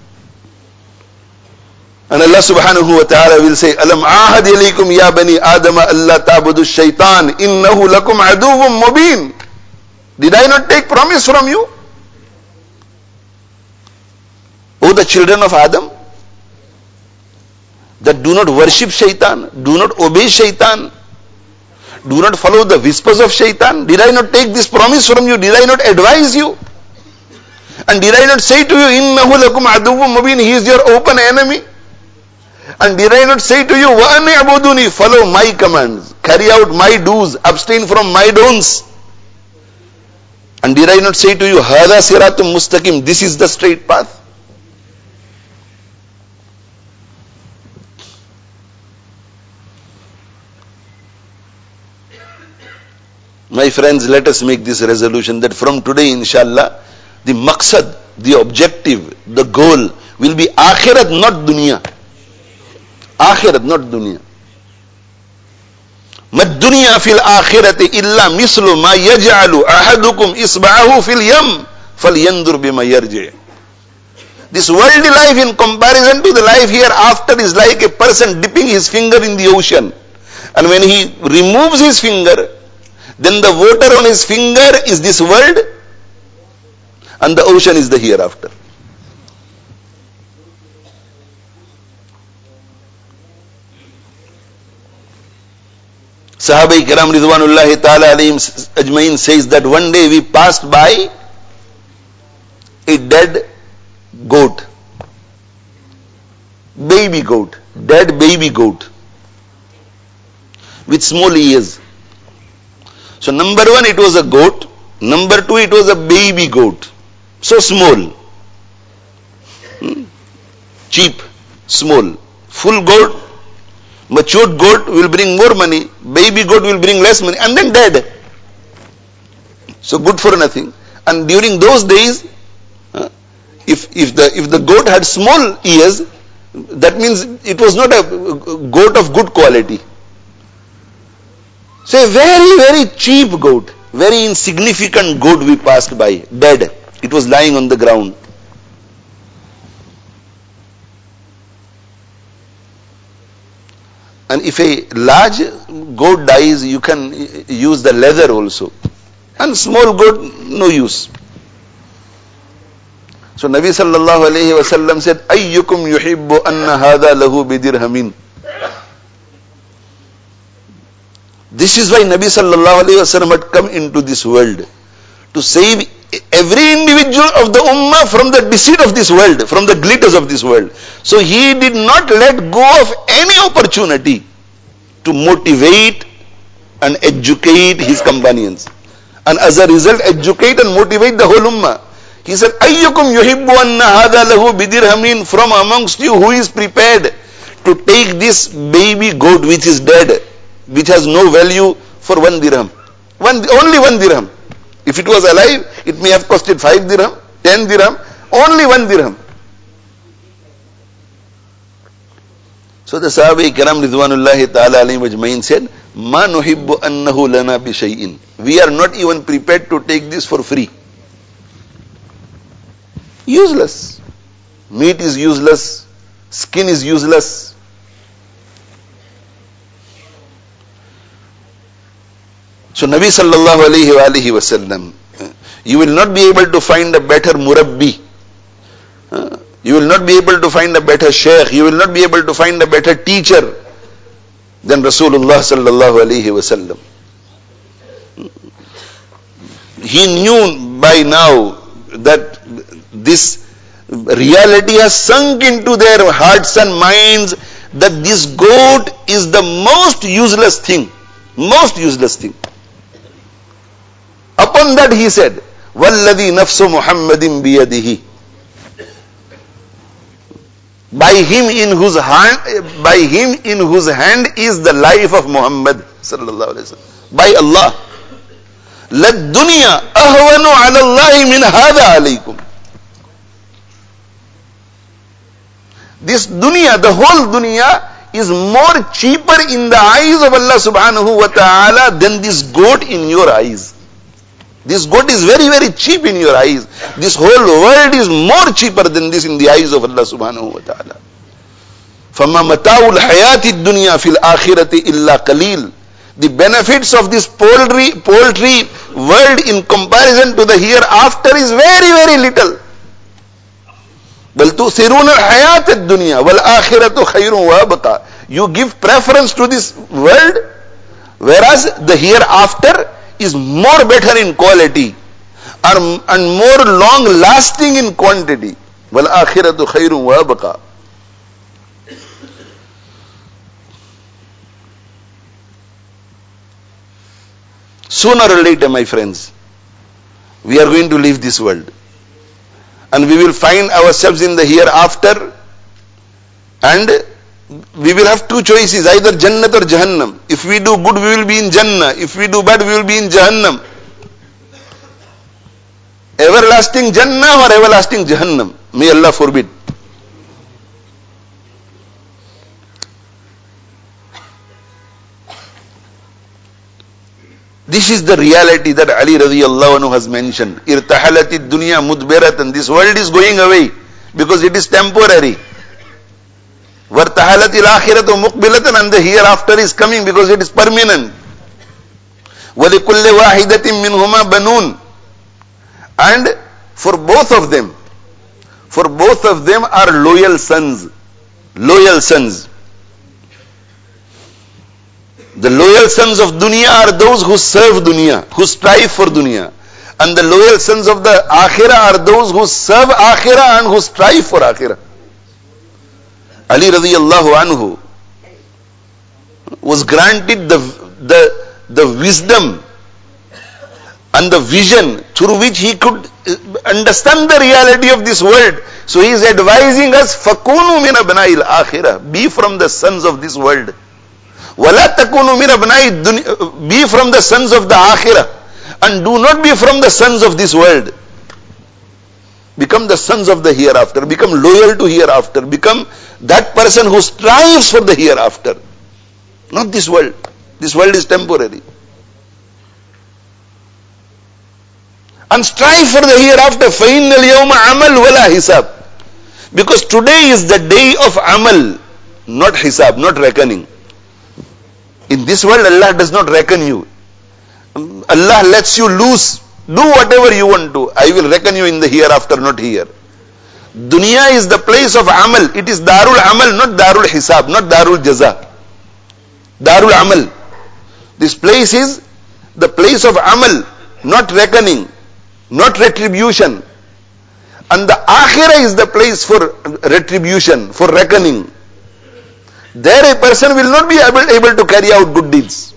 And Allah subhanahu wa ta'ala will say, Alam ahad ilaykum ya bani Adama alla ta'budu shaitan innahu lakum aduwwum mubin. Did I not take promise from you? O the children of Adam, that do not worship shaitan, do not obey shaitan, do not follow the whispers of shaitan. Did I not take this promise from you? Did I not advise you? And did I not say to you, innahu lakum aduwwum mubin, he is your open enemy? And did I not say to you, wa an i'buduni, follow my commands, carry out my do's, abstain from my don'ts? And did I not say to you, hadha siratum mustaqim, this is the straight path? My friends, let us make this resolution that from today, inshallah, the maqsad, the objective, the goal will be akhirat, not dunya. Akhirat, not dunya. Mad dunya fil akhirati illa mislu ma yaj'alu ahadukum isba'ahu fil yam falyandur bima yarji'. This worldly life in comparison to the life hereafter is like a person dipping his finger in the ocean. And when he removes his finger, then the water on his finger is this world, and the ocean is the hereafter. Sahaba Kiram Ridwanullahi Ta'ala Alayhim Ajmain says that one day we passed by a dead goat, baby goat, dead baby goat with small ears. So number one, it was a goat. Number two, it was a baby goat. So small. Cheap, small. Full goat, matured goat will bring more money. Baby goat will bring less money. And then dead. So good for nothing. And during those days, if the goat had small ears, that means it was not a goat of good quality. So a very, very cheap goat, very insignificant goat we passed by, dead. It was lying on the ground. And if a large goat dies, you can use the leather also. And small goat, no use. So Nabi sallallahu alayhi wa sallam said, Ayyukum yuhibbu anna hadha lahu bidirhamin. This is why Nabi sallallahu alayhi wa sallam had come into this world, to save every individual of the ummah from the deceit of this world, from the glitters of this world. So he did not let go of any opportunity to motivate and educate his companions. And as a result, educate and motivate the whole ummah. He said, Ayyukum yuhibbu anna hadha lahu bidirhamin, from amongst you who is prepared to take this baby goat which is dead, which has no value, for 1 dirham. Only 1 dirham. If it was alive, it may have costed 5 dirham, 10 dirham, only 1 dirham. So the Sahaba Kiram Ridwanullahi Ta'ala alayhim ajmain said, Ma nuhibbu annahu lana bi shay'in. We are not even prepared to take this for free. Useless. Meat is useless. Skin is useless. So Nabi sallallahu alayhi wa sallam, you will not be able to find a better murabbi. You will not be able to find a better shaykh. You will not be able to find a better teacher than Rasulullah sallallahu alayhi wa sallam. He knew by now that this reality has sunk into their hearts and minds that this goat is the most useless thing. Most useless thing. Upon that he said, وَالَّذِي نَفْسُ مُحَمَّدٍ بِيَدِهِ. By him in whose hand is the life of Muhammad sallallahu alaihi wasallam. By Allah. لَلدُّنْيَا أَهْوَنُ عَلَى اللَّهِ مِنْ هَذَا عَلَيْكُمْ. This dunya, the whole dunya, is more cheaper in the eyes of Allah subhanahu wa ta'ala than this goat in your eyes. This goat is very, very cheap in your eyes. This whole world is more cheaper than this in the eyes of Allah subhanahu wa ta'ala. فَمَا مَتَاعُ الْحَيَاةِ الدُّنْيَا فِي الْآخِرَةِ إِلَّا قَلِيلٌ. The benefits of this poultry world in comparison to the hereafter is very, very little. بَلْ تُؤْثِرُونَ الْحَيَاةَ الدُّنْيَا وَالْآخِرَةُ خَيْرٌ وَأَبْقَى. You give preference to this world, whereas the hereafter is more better in quality and more long lasting in quantity. وَالْآخِرَةُ خَيْرٌ وَأَبْقَى. Sooner or later, my friends, we are going to leave this world. And we will find ourselves in the hereafter, and we will have two choices, either Jannat or Jahannam. If we do good, we will be in Jannah. If we do bad, we will be in Jahannam. Everlasting Jannah or everlasting Jahannam. May Allah forbid. This is the reality that Ali radiyallahu anhu has mentioned. Irtahalatid dunya mudbiratan. This world is going away because it is temporary. Vartahalatil akhiratu muqbilatan, and the hereafter is coming because it is permanent. Walikulli wahidatin minhuma banun. And for both of them are loyal sons. Loyal sons. The loyal sons of dunya are those who serve dunya, who strive for dunya. And the loyal sons of the akhirah are those who serve akhirah and who strive for akhirah. Ali radiyallahu anhu was granted the wisdom and the vision through which he could understand the reality of this world. So he is advising us, فَكُونُوا مِنْ أَبْنَاءِ الْآخِرَةِ. Be from the sons of this world. وَلَا تَكُونُوا مِنْ أَبْنَاءِ الدُّنْيَا. Be from the sons of the akhirah. And do not be from the sons of this world. Become the sons of the hereafter. Become loyal to hereafter. Become that person who strives for the hereafter. Not this world. This world is temporary. And strive for the hereafter. فَإِنَّ الْيَوْمَ عَمَلْ وَلَا hisab. Because today is the day of amal, not hisab, not reckoning. In this world, Allah does not reckon you. Allah lets you loose. Do whatever you want to. I will reckon you in the hereafter, not here. Dunya is the place of amal. It is darul amal, not darul hisab, not darul jaza. Darul amal. This place is the place of amal, not reckoning. not retribution. And the akhirah is the place for retribution, for reckoning. There a person will not be able to carry out good deeds.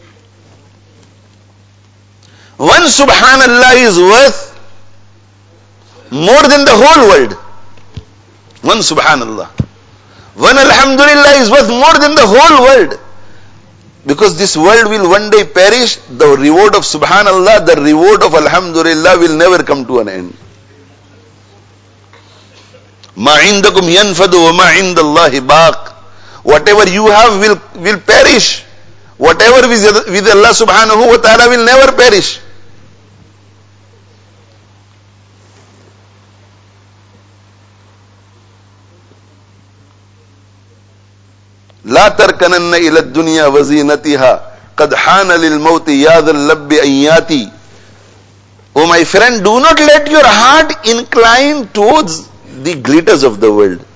One subhanallah is worth more than the whole world. One subhanallah. One alhamdulillah is worth more than the whole world. Because this world will one day perish, the reward of subhanallah, the reward of alhamdulillah will never come to an end. Ma indakum yanfadu wa ma indallahi baq. Whatever you have will perish. Whatever with Allah subhanahu wa ta'ala will never perish. لا تركنن إلى الدنيا وزينتها قد حان للموت يا ذا اللب أن ياتي. Oh my friend, do not let your heart incline towards the glitters of the world.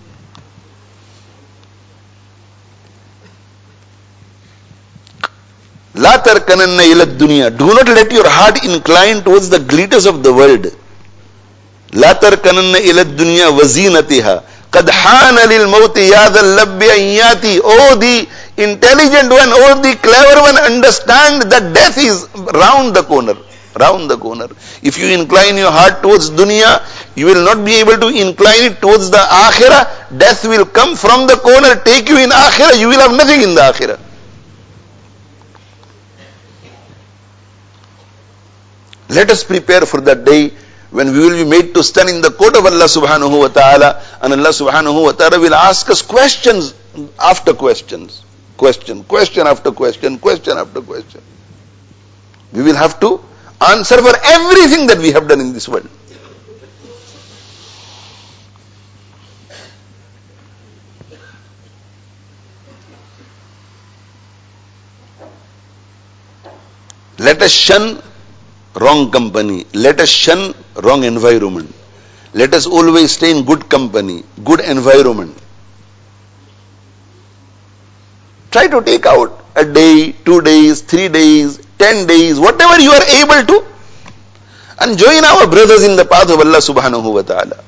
لا تركنن إلى الدنيا. Do not let your heart incline towards the glitters of the world. لا تركنن إلى الدنيا وزينتها قد حان للموت يا ذا اللب أن ياتي. Oh, the intelligent one, oh, the clever one, understand that death is round the corner. Round the corner. If you incline your heart towards dunya, you will not be able to incline it towards the akhirah. Death will come from the corner, take you in akhirah. You will have nothing in the akhirah. Let us prepare for that day when we will be made to stand in the court of Allah subhanahu wa ta'ala, and Allah subhanahu wa ta'ala will ask us questions after questions. Question after question, question after question. We will have to answer for everything that we have done in this world. Let us shun wrong company. Let us shun wrong environment. Let us always stay in good company, good environment. Try to take out a day, 2 days, 3 days, 10 days, whatever you are able to, and join our brothers in the path of Allah subhanahu wa ta'ala.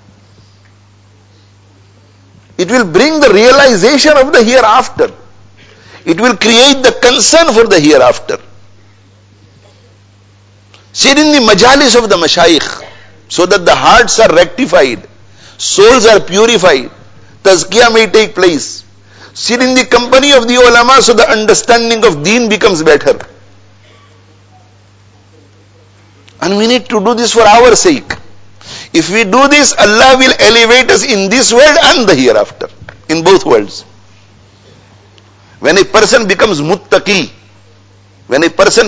It will bring the realization of the hereafter. It will create the concern for the hereafter. Sit in the majalis of the mashayikh so that the hearts are rectified, souls are purified, tazkiyah may take place. Sit in the company of the ulama so the understanding of deen becomes better. And we need to do this for our sake. If we do this, Allah will elevate us in this world and the hereafter, in both worlds. When a person becomes muttaqi, when a person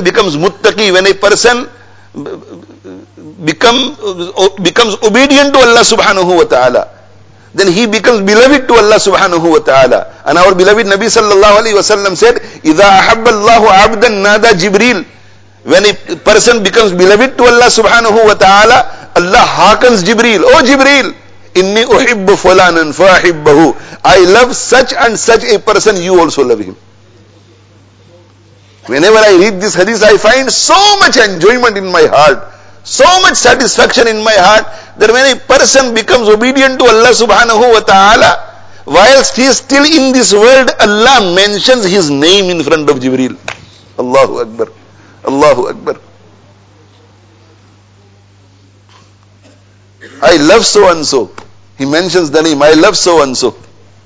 becomes obedient to Allah subhanahu wa ta'ala, then he becomes beloved to Allah subhanahu wa ta'ala. And our beloved Nabi sallallahu alayhi wa sallam said, إِذَا أَحَبَّ اللَّهُ عَبْدًا نَادَى جِبْرِيل. When a person becomes beloved to Allah subhanahu wa ta'ala, Allah hearkens Jibreel. Oh Jibreel, inni uhibbu fulanan fa'ahibbahu. I love such and such a person, you also love him. Whenever I read this hadith, I find so much enjoyment in my heart, so much satisfaction in my heart, that when a person becomes obedient to Allah subhanahu wa ta'ala, whilst he is still in this world, Allah mentions his name in front of Jibreel. Allahu Akbar. Allahu Akbar. I love so and so. He mentions the name, I love so and so.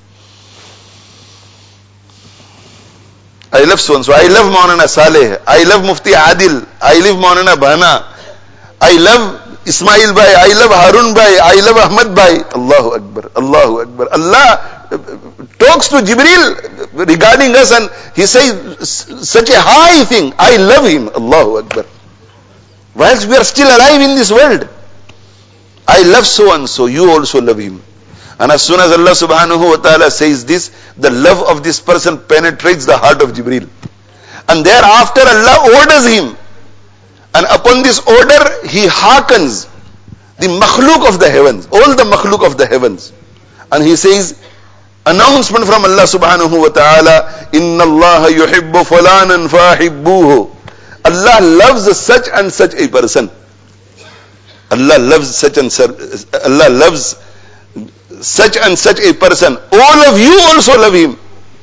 I love so and so. I love Maulana Saleh. I love Mufti Adil. I love Maulana Bhana. I love Ismail Bhai. I love Harun Bhai. I love Ahmad Bhai. Allahu Akbar. Allahu Akbar. Allah talks to Jibreel regarding us and he says such a high thing. I love him. Allahu Akbar. Whilst we are still alive in this world, I love so and so. You also love him. And as soon as Allah subhanahu wa ta'ala says this, the love of this person penetrates the heart of Jibreel. And thereafter Allah orders him. And upon this order, he hearkens the makhluk of the heavens, all the makhluk of the heavens. And he says, announcement from Allah subhanahu wa ta'ala, Inna Allah yuhibbu fulanan fa'ahibbuhu. Allah loves such and such a person. Allah loves such and such a person. All of you also love him.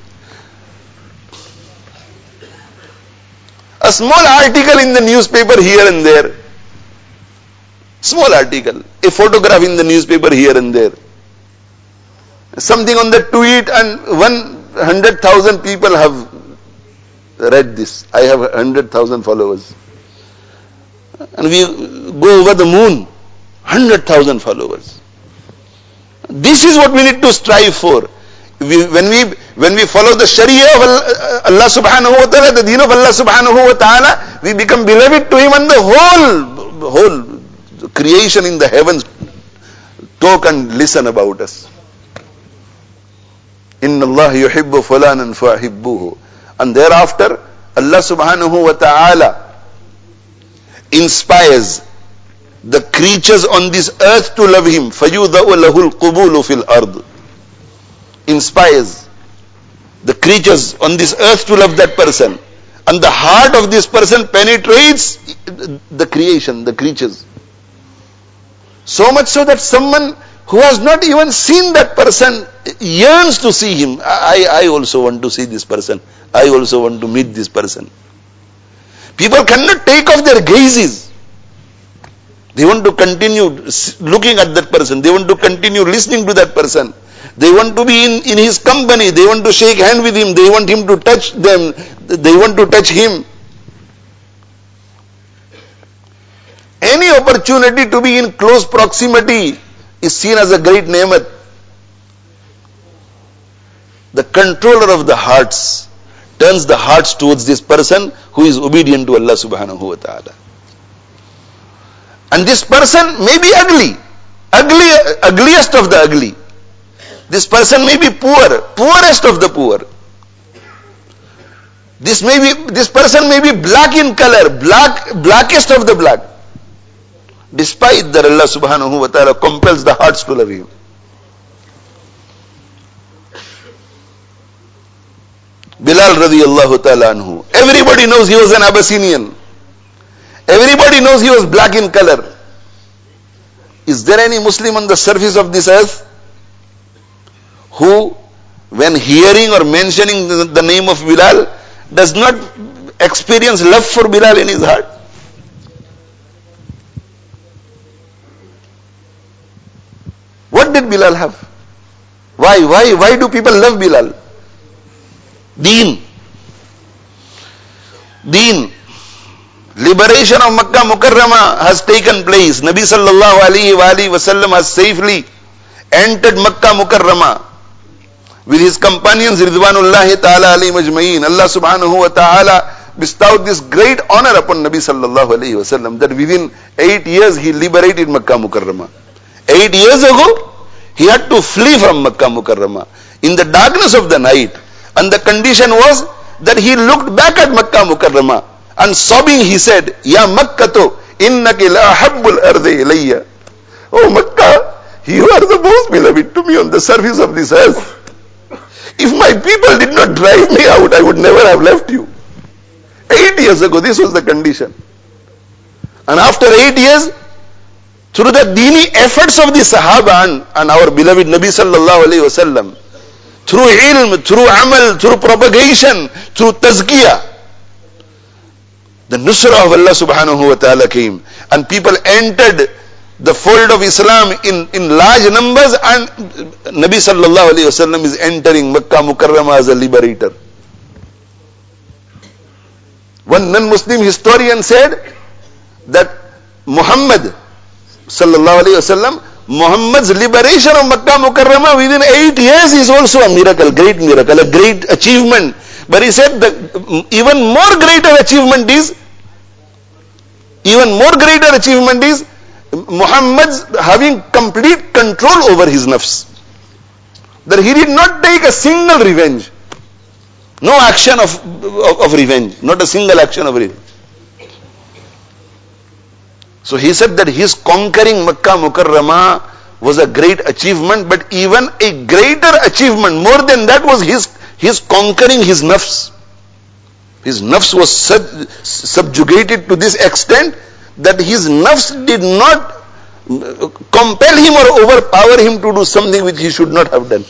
A small article in the newspaper here and there. Small article. A photograph in the newspaper here and there. Something on the tweet and 100,000 people have read this. I have 100,000 followers. And we go over the moon. 100,000 followers. This is what we need to strive for. When we follow the Sharia of Allah subhanahu wa ta'ala, the deen of Allah subhanahu wa ta'ala, we become beloved to him, and the whole creation in the heavens talk and listen about us. Inna Allah yuhibbu fulanan fa'hibbuhu. And thereafter, Allah subhanahu wa ta'ala inspires the creatures on this earth to love him. فَيُوضَعُ لَهُ الْقُبُولُ فِي الْأَرْضِ. Inspires the creatures on this earth to love that person. And the heart of this person penetrates the creation, the creatures. So much so that someone who has not even seen that person yearns to see him. I also want to see this person. I also want to meet this person. People cannot take off their gazes. They want to continue looking at that person. They want to continue listening to that person. They want to be in his company. They want to shake hand with him. They want him to touch them. They want to touch him. Any opportunity to be in close proximity is seen as a great ne'mat. The controller of the hearts turns the hearts towards this person who is obedient to Allah subhanahu wa ta'ala. And this person may be ugliest of the ugly. This person may be poorest of the poor. This person may be black in color, blackest of the black. Despite that, Allah subhanahu wa ta'ala compels the hearts to love him. Bilal radiyallahu ta'ala anhu. Everybody knows he was an Abyssinian. Everybody knows he was black in color. Is there any Muslim on the surface of this earth who, when hearing or mentioning the name of Bilal, does not experience love for Bilal in his heart? What did Bilal have? Why do people love Bilal? Deen. Liberation of Makkah Mukarramah has taken place. Nabi sallallahu alaihi wasallam has safely entered Makkah Mukarramah with his companions Ridwanullahi ta'ala alayhim ajma'een. Allah subhanahu wa ta'ala bestowed this great honor upon Nabi sallallahu alaihi wasallam that within 8 years he liberated Makkah Mukarramah. 8 years ago, he had to flee from Makkah Mukarramah in the darkness of the night. And the condition was that he looked back at Makkah Mukarramah and sobbing he said, Ya Makkatu, innaki la habbul ardi ilayya. Oh Makkah, you are the most beloved to me on the surface of this earth. If my people did not drive me out, I would never have left you. 8 years ago, this was the condition. And after 8 years, through the deeni efforts of the Sahaba and our beloved Nabi sallallahu alayhi wasallam, through ilm, through amal, through propagation, through tazkiyah, the nusra of Allah subhanahu wa ta'ala came, and people entered the fold of Islam in large numbers, and Nabi sallallahu alayhi wasallam is entering Makkah Mukarramah as a liberator. One non-Muslim historian said that Muhammad sallallahu alayhi wasallam, Muhammad's liberation of Makkah Mukarramah within 8 years is also a miracle, great miracle, a great achievement. But he said that even more greater achievement is Muhammad's having complete control over his nafs. That he did not take a single revenge. No action of revenge. Not a single action of revenge. So he said that his conquering Makkah Mukarramah was a great achievement, but even a greater achievement, more than that, was his conquering his nafs. His nafs was subjugated to this extent that his nafs did not compel him or overpower him to do something which he should not have done.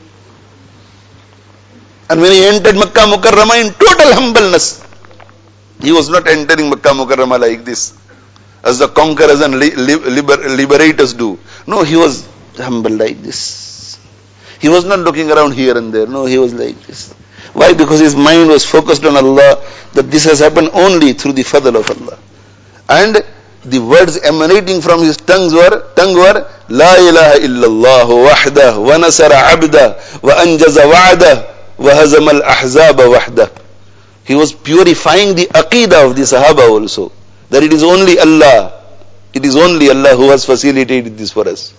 And when he entered Makkah Mukarramah in total humbleness, he was not entering Makkah Mukarramah like this, as the conquerors and liberators do. No, he was humble like this. He was not looking around here and there. No, he was like this. Why? Because his mind was focused on Allah, that this has happened only through the fadl of Allah. And the words emanating from his tongue were La ilaha illallah wahdah wa nasara abdah wa anjaza wa'dah wa hazama al-ahzaba wahdah. He was purifying the aqidah of the Sahaba also, that it is only Allah, who has facilitated this for us.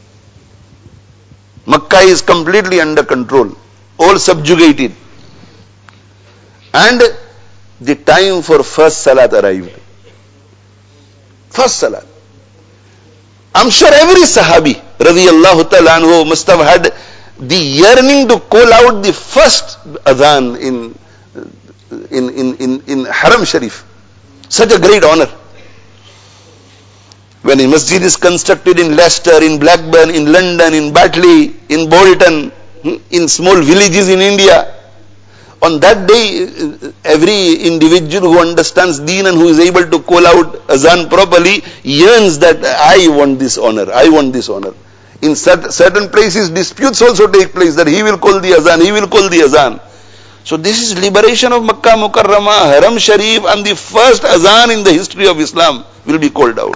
Makkah is completely under control, all subjugated. And the time for first salat arrived. First salat. I'm sure every Sahabi, radiyallahu ta'ala anhu, must have had the yearning to call out the first adhan in Haram Sharif. Such a great honor. When a masjid is constructed in Leicester, in Blackburn, in London, in Batley, in Bolton, in small villages in India, on that day, every individual who understands deen and who is able to call out azan properly yearns that I want this honor, I want this honor. In certain places, disputes also take place that he will call the azan, he will call the azan. So this is liberation of Makkah Mukarramah, Haram Sharif, and the first azan in the history of Islam will be called out.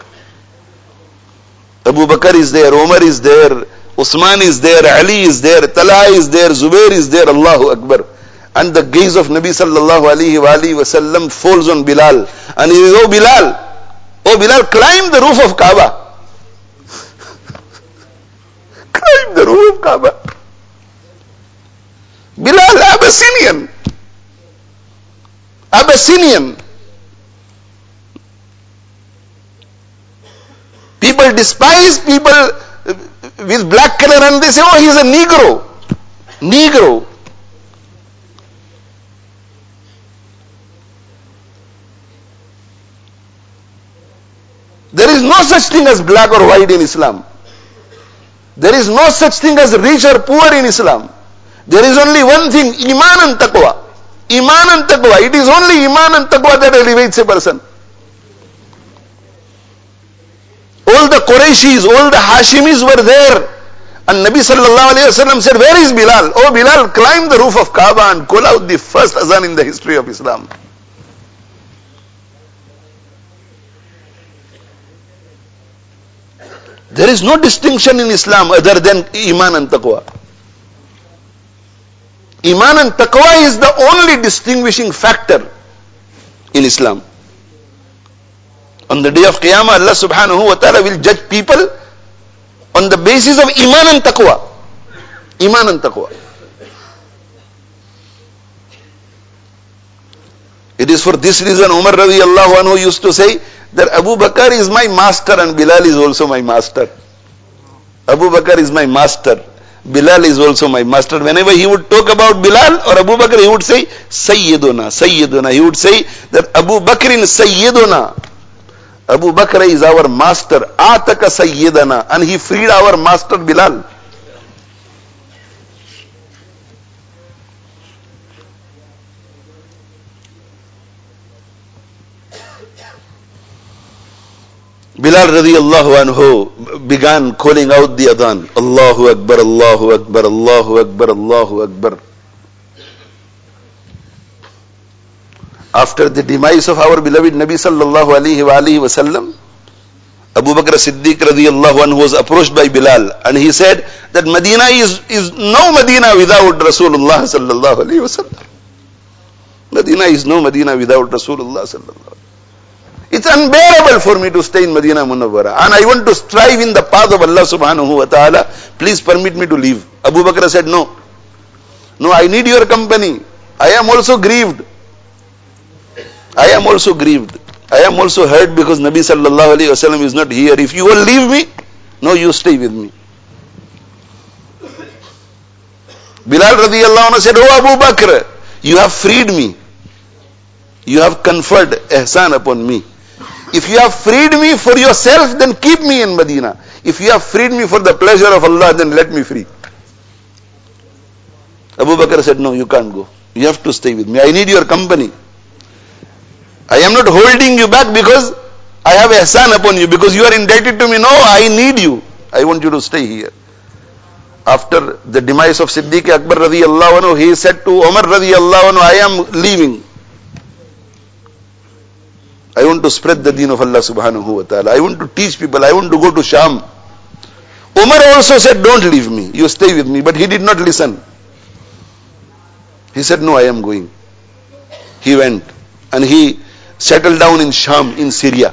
Abu Bakr is there, Umar is there, Usman is there, Ali is there, Talha is there, Zubair is there, Allahu Akbar. And the gaze of Nabi sallallahu alayhi wa sallam falls on Bilal. And he says, oh Bilal, climb the roof of Kaaba. Climb the roof of Kaaba. Bilal, Abyssinian. People despise people with black color and they say, oh, he's a Negro. There is no such thing as black or white in Islam. There is no such thing as rich or poor in Islam. There is only one thing, Iman and Taqwa. Iman and Taqwa. It is only Iman and Taqwa that elevates a person. All the Qurayshis, all the Hashimis were there. And Nabi sallallahu alayhi wa sallam said, where is Bilal? Oh Bilal, climb the roof of Kaaba and call out the first azan in the history of Islam. There is no distinction in Islam other than Iman and Taqwa. Iman and Taqwa is the only distinguishing factor in Islam. On the day of Qiyamah, Allah subhanahu wa ta'ala will judge people on the basis of Iman and Taqwa. Iman and Taqwa. It is for this reason Umar radiyallahu anhu used to say that Abu Bakr is my master and Bilal is also my master. Abu Bakr is my master. Bilal is also my master. Whenever he would talk about Bilal or Abu Bakr, he would say, Sayyiduna, Sayyiduna. He would say that Abu Bakr is Sayyiduna. Abu Bakr is our master. Ataka Sayyidana. And he freed our master Bilal. Bilal radiyallahu anhu began calling out the adhan. Allahu Akbar, Allahu Akbar, Allahu Akbar, Allahu Akbar. After the demise of our beloved Nabi sallallahu alayhi wa sallam, Abu Bakr Siddiq radiyallahu anhu was approached by Bilal and he said that Medina is no Medina without Rasulullah sallallahu alayhi wa sallam. Medina is no Medina without Rasulullah sallallahu alayhi wa sallam. It's unbearable for me to stay in Medina Munawwara and I want to strive in the path of Allah subhanahu wa ta'ala. Please permit me to leave. Abu Bakr said, no, I need your company. I am also grieved. I am also hurt because Nabi sallallahu alayhi wa sallam is not here. If you will leave me, no, you stay with me. Bilal radiyallahu anhu said, oh Abu Bakr, you have freed me. You have conferred ihsan upon me. If you have freed me for yourself, then keep me in Medina. If you have freed me for the pleasure of Allah, then let me free. Abu Bakr said, no, you can't go. You have to stay with me. I need your company. I am not holding you back because I have ihsan upon you, because you are indebted to me. No, I need you. I want you to stay here. After the demise of Siddiq Akbar radiyallahu anhu, he said to Umar radiyallahu anhu, I am leaving. I want to spread the deen of Allah subhanahu wa ta'ala. I want to teach people. I want to go to Sham. Umar also said, don't leave me. You stay with me. But he did not listen. He said, no, I am going. He went. And he settled down in Sham, in Syria.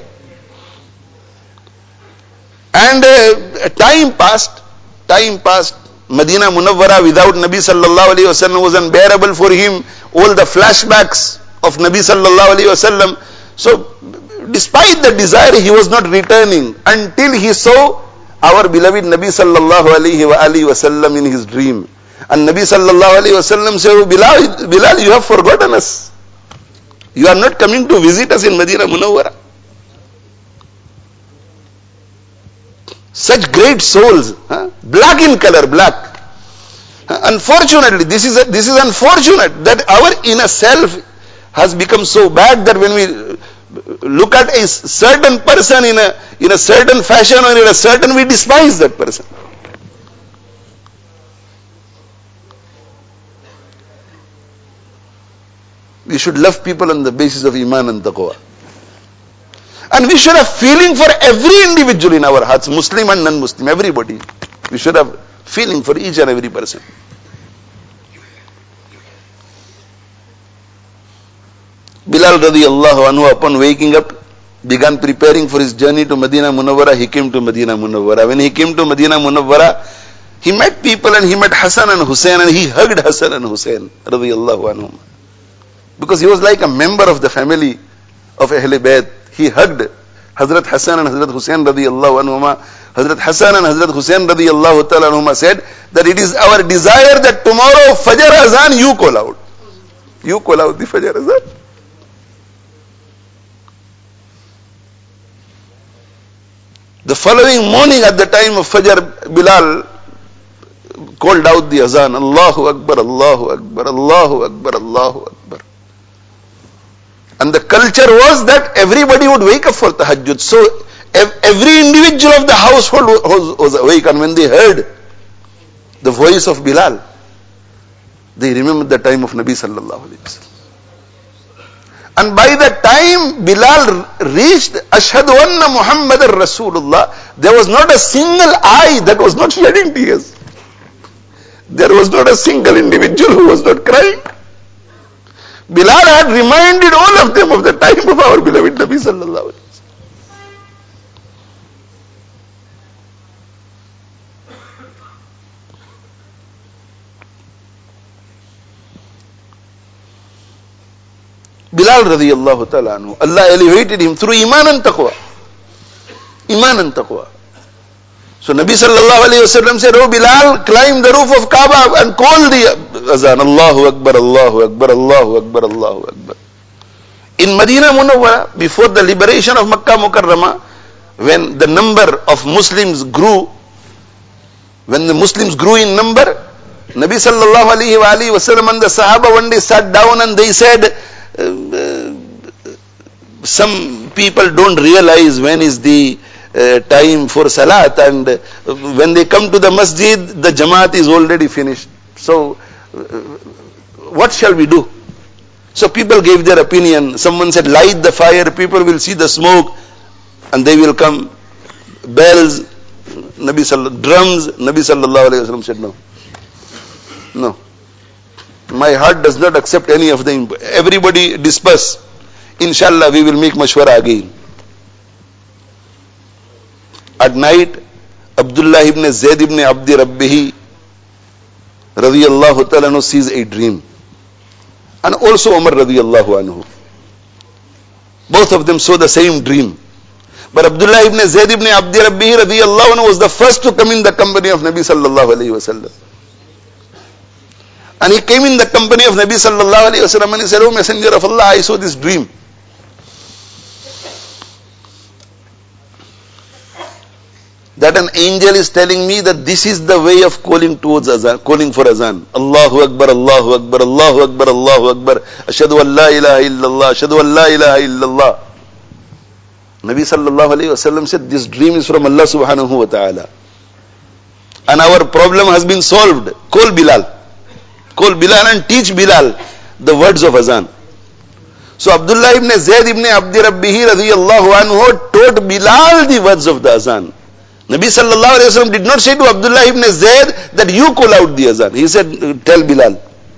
And time passed. Medina Munawwara without Nabi sallallahu alayhi wasallam was unbearable for him. All the flashbacks of Nabi sallallahu alayhi wasallam. So, despite the desire, he was not returning until he saw our beloved Nabi sallallahu alayhi wasallam in his dream. And Nabi sallallahu alayhi wasallam said, oh, Bilal, you have forgotten us. You are not coming to visit us in Medina Munawwara. Such great souls, black in color, black. Unfortunately, this is unfortunate that our inner self has become so bad that when we look at a certain person in a certain fashion or in a certain, we despise that person. We should love people on the basis of Iman and Taqwa. And we should have feeling for every individual in our hearts, Muslim and non-Muslim, everybody. We should have feeling for each and every person. Bilal radiyallahu anhu, upon waking up, began preparing for his journey to Medina Munawwara. He came to Medina Munawwara. When he came to Medina Munawwara, he met people and he met Hassan and Hussein, and he hugged Hassan and Hussein radiyallahu anhum. Because he was like a member of the family of Ahl Bayt. He hugged Hazrat Hassan and Hazrat Hussein radiyallahu anhuma. Hazrat Hassan and Hazrat Hussein radiyallahu ta'ala anhuma said that it is our desire that tomorrow Fajr Azan you call out. You call out the Fajr Azan. The following morning at the time of Fajr, Bilal called out the Azan. Allahu Akbar, Allahu Akbar, Allahu Akbar, Allahu Akbar. And the culture was that everybody would wake up for tahajjud. So every individual of the household was awake. And when they heard the voice of Bilal, they remembered the time of Nabi sallallahu alayhi wa sallam. And by the time Bilal reached Ashhadu anna Muhammadar Rasulullah, there was not a single eye that was not shedding tears. There was not a single individual who was not crying. Bilal had reminded all of them of the time of our beloved Nabi sallallahu alayhi wa sallam. Bilal radiyallahu ta'ala anhu, Allah elevated him through Iman and Taqwa. Iman and Taqwa. So Nabi sallallahu alayhi wa sallam said, oh Bilal, climb the roof of Kaaba and call the Azan. Allahu Akbar, Allahu Akbar, Allahu Akbar, Allahu Akbar. In Medina Munawwara, before the liberation of Makkah Mukarramah, when the number of Muslims grew, when the Muslims grew in number, Nabi sallallahu alayhi wa sallam and the Sahaba one day sat down and they said, some people don't realize when is the time for Salat, and when they come to the masjid, the Jamaat is already finished. So, what shall we do? So people gave their opinion. Someone said, light the fire, people will see the smoke and they will come. Bells, drums, Nabi sallallahu alayhi wa sallam said, no. No. My heart does not accept any of them. Everybody disperse. Inshallah, we will make mashwara again. At night, Abdullah ibn Zayd ibn Abdi Rabbihi radiyallahu ta'ala anhu sees a dream. And also Umar radiyallahu anhu. Both of them saw the same dream. But Abdullah ibn Zayd ibn Abdi Rabbihi radiyallahu anhu was the first to come in the company of Nabi sallallahu alayhi wa sallam. And he came in the company of Nabi sallallahu alayhi wa sallam and he said, oh Messenger of Allah, I saw this dream. that an angel is telling me that this is the way of calling towards azan, calling for azan. Allahu Akbar, Allahu Akbar, Allahu Akbar, Allahu Akbar, Ashhadu an la ilaha illallah, Ashhadu an la ilaha illallah. Nabi sallallahu alayhi wa sallam said, this dream is from Allah subhanahu wa ta'ala. And our problem has been solved. Call Bilal. Call Bilal and teach Bilal the words of azan. So Abdullah ibn Zayd ibn Abdi Rabbihi radiyallahu anhu taught Bilal the words of the azan. Nabi sallallahu alayhi wa sallam did not say to Abdullah ibn Zayd that you call out the azan. He said, tell Bilal.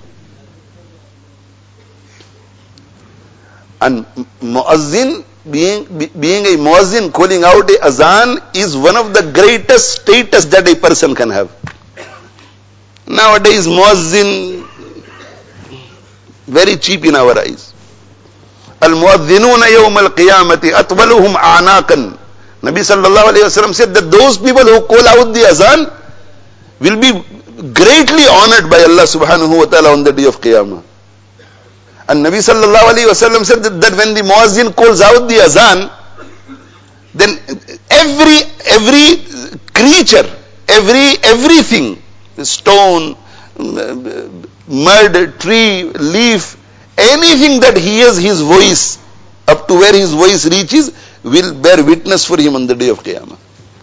And muazzin, being a muazzin, calling out a azan is one of the greatest status that a person can have. Nowadays muazzin, very cheap in our eyes. Al-muadzinuna yawm al-qiyamati atwaluhum a'naqan. Nabi sallallahu alayhi wa sallam said that those people who call out the azan will be greatly honored by Allah subhanahu wa ta'ala on the day of Qiyamah. And Nabi sallallahu alayhi wa sallam said that when the muazzin calls out the azan, then every creature, everything, stone, mud, tree, leaf, anything that hears his voice up to where his voice reaches will bear witness for him on the day of Qiyamah.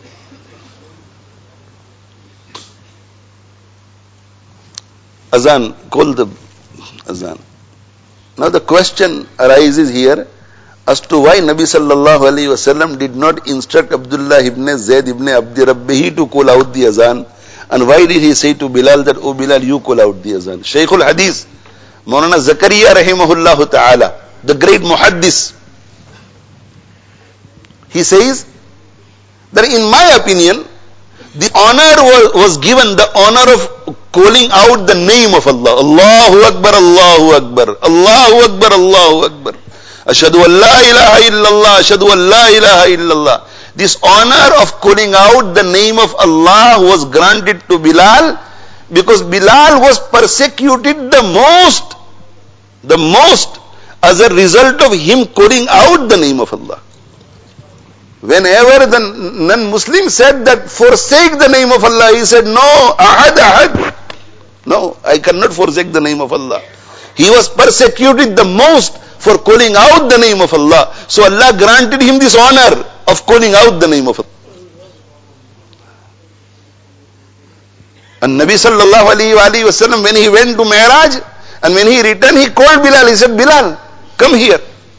Azan, call the azan. Now the question arises here as to why Nabi sallallahu alayhi wa sallam did not instruct Abdullah ibn Zayd ibn Abdi Rabbihi to call out the azan, and why did he say to Bilal that, oh Bilal, you call out the azan? Shaykhul Hadith, Maulana Zakaria rahimahullah ta'ala, the great muhaddis, he says that in my opinion, the honor was given, the honor of calling out the name of Allah. Allahu Akbar, Allahu Akbar, Allahu Akbar, Allahu Akbar. Ashhadu an la ilaha illallah, Ashhadu an la ilaha illallah. This honor of calling out the name of Allah was granted to Bilal because Bilal was persecuted the most as a result of him calling out the name of Allah. Whenever the non-Muslim said that forsake the name of Allah, he said, no, ahad, ahad. No, I cannot forsake the name of Allah. He was persecuted the most for calling out the name of Allah. So Allah granted him this honor of calling out the name of Allah. And Nabi sallallahu alayhi wa sallam, when he went to Mi'raj and when he returned, he called Bilal. He said, Bilal, come here.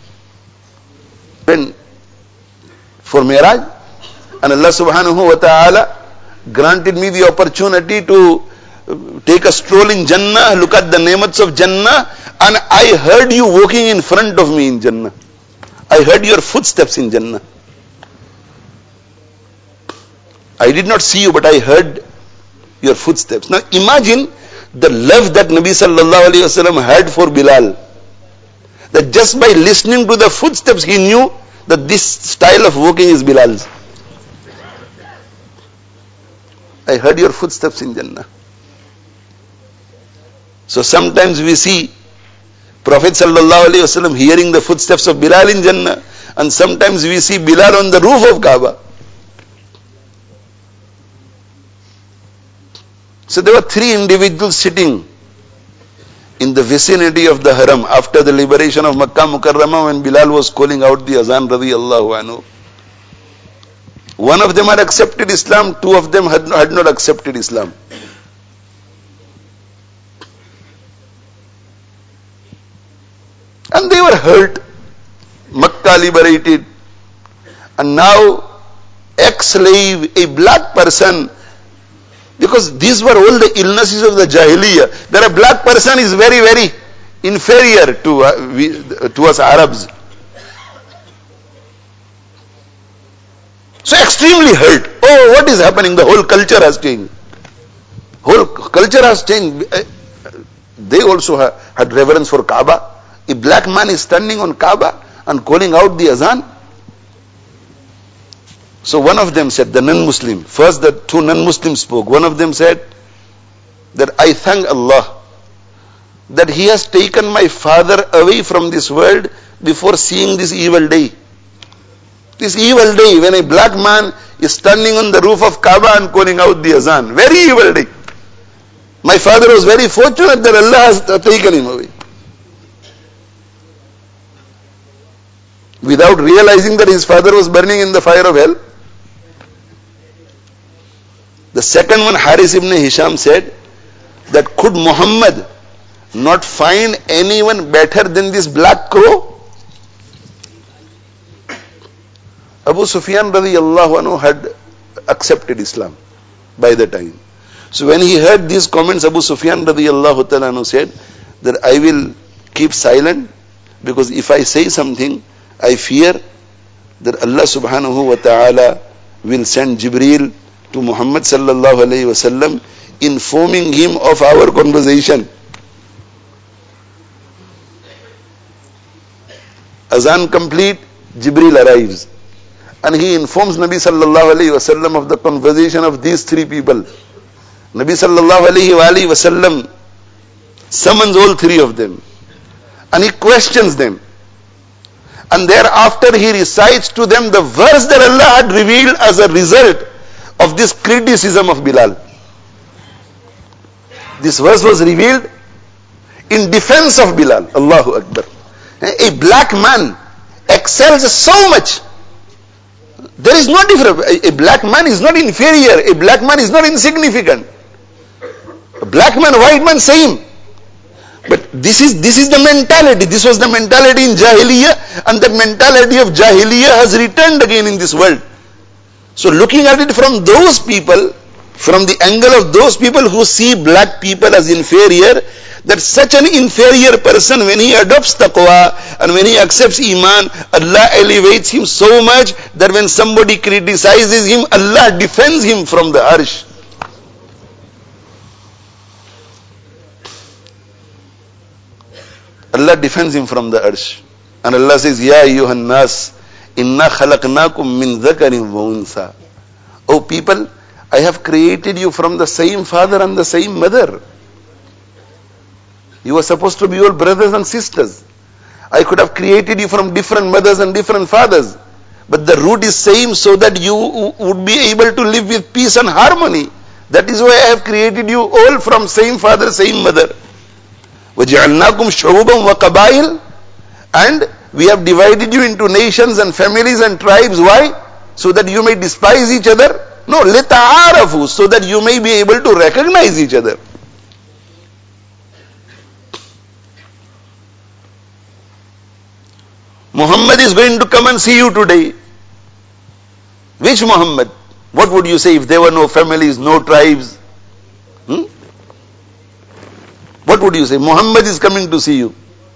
When for Mi'raj, and Allah subhanahu wa ta'ala granted me the opportunity to take a stroll in Jannah, look at the nemats of Jannah, and I heard you walking in front of me in Jannah. I heard your footsteps in Jannah. I did not see you, but I heard your footsteps. Now imagine the love that Nabi sallallahu alayhi wa sallam had for Bilal. That just by listening to the footsteps, he knew that this style of walking is Bilal's. I heard your footsteps in Jannah. So sometimes we see Prophet sallallahu alayhi wa sallam hearing the footsteps of Bilal in Jannah, and sometimes we see Bilal on the roof of Kaaba. So there were three individuals sitting in the vicinity of the Haram after the liberation of Makkah Mukarramah when Bilal was calling out the azan radiyallahu anhu. One of them had accepted Islam, two of them had not accepted Islam. And they were hurt. Makkah liberated. And now, ex-slave, a black person, because these were all the illnesses of the Jahiliyyah, that a black person is very, very inferior to us Arabs. So extremely hurt. Oh, what is happening? The whole culture has changed. Whole culture has changed. They also had reverence for Kaaba. A black man is standing on Kaaba and calling out the azan. So one of them said, the non-Muslim, first the two non-Muslims spoke. One of them said that I thank Allah that He has taken my father away from this world before seeing this evil day. This evil day when a black man is standing on the roof of Kaaba and calling out the azan. Very evil day. My father was very fortunate that Allah has taken him away. Without realizing that his father was burning in the fire of hell. The second one, Haris ibn Hisham said that could Muhammad not find anyone better than this black crow? Abu Sufyan radiyallahu anhu had accepted Islam by the time. So when he heard these comments, Abu Sufyan radiyallahu ta'ala anhu said that I will keep silent, because if I say something, I fear that Allah subhanahu wa ta'ala will send Jibreel to Muhammad sallallahu alayhi wa sallam, informing him of our conversation. Azan complete, Jibreel arrives. And he informs Nabi sallallahu alayhi wa sallam of the conversation of these three people. Nabi sallallahu alayhi wa sallam summons all three of them. And he questions them. And thereafter he recites to them the verse that Allah had revealed as a result of this criticism of Bilal. This verse was revealed in defense of Bilal. Allahu Akbar. A black man excels so much. There is no difference. A black man is not inferior. A black man is not insignificant. A black man, white man, same. But this is the mentality. This was the mentality in Jahiliyyah, and that mentality of Jahiliyyah has returned again in this world. So looking at it from those people, from the angle of those people who see black people as inferior, that such an inferior person, when he adopts taqwa and when he accepts iman, Allah elevates him so much that when somebody criticizes him, Allah defends him from the arsh. Allah defends him from the arsh. And Allah says, Ya ayyuhan nas, inna khalaqnakum min dhakarin wa untha. Oh people, I have created you from the same father and the same mother. You were supposed to be all brothers and sisters. I could have created you from different mothers and different fathers. But the root is same, so that you would be able to live with peace and harmony. That is why I have created you all from same father, same mother. وَجَعَلْنَاكُمْ شُعُوبًا وَقَبَائِلًا. And we have divided you into nations and families and tribes. Why? So that you may despise each other? No, لِتَعَارَفُوا, so that you may be able to recognize each other. Muhammad is going to come and see you today. Which Muhammad? What would you say if there were no families, no tribes? What would you say? Muhammad is coming to see you.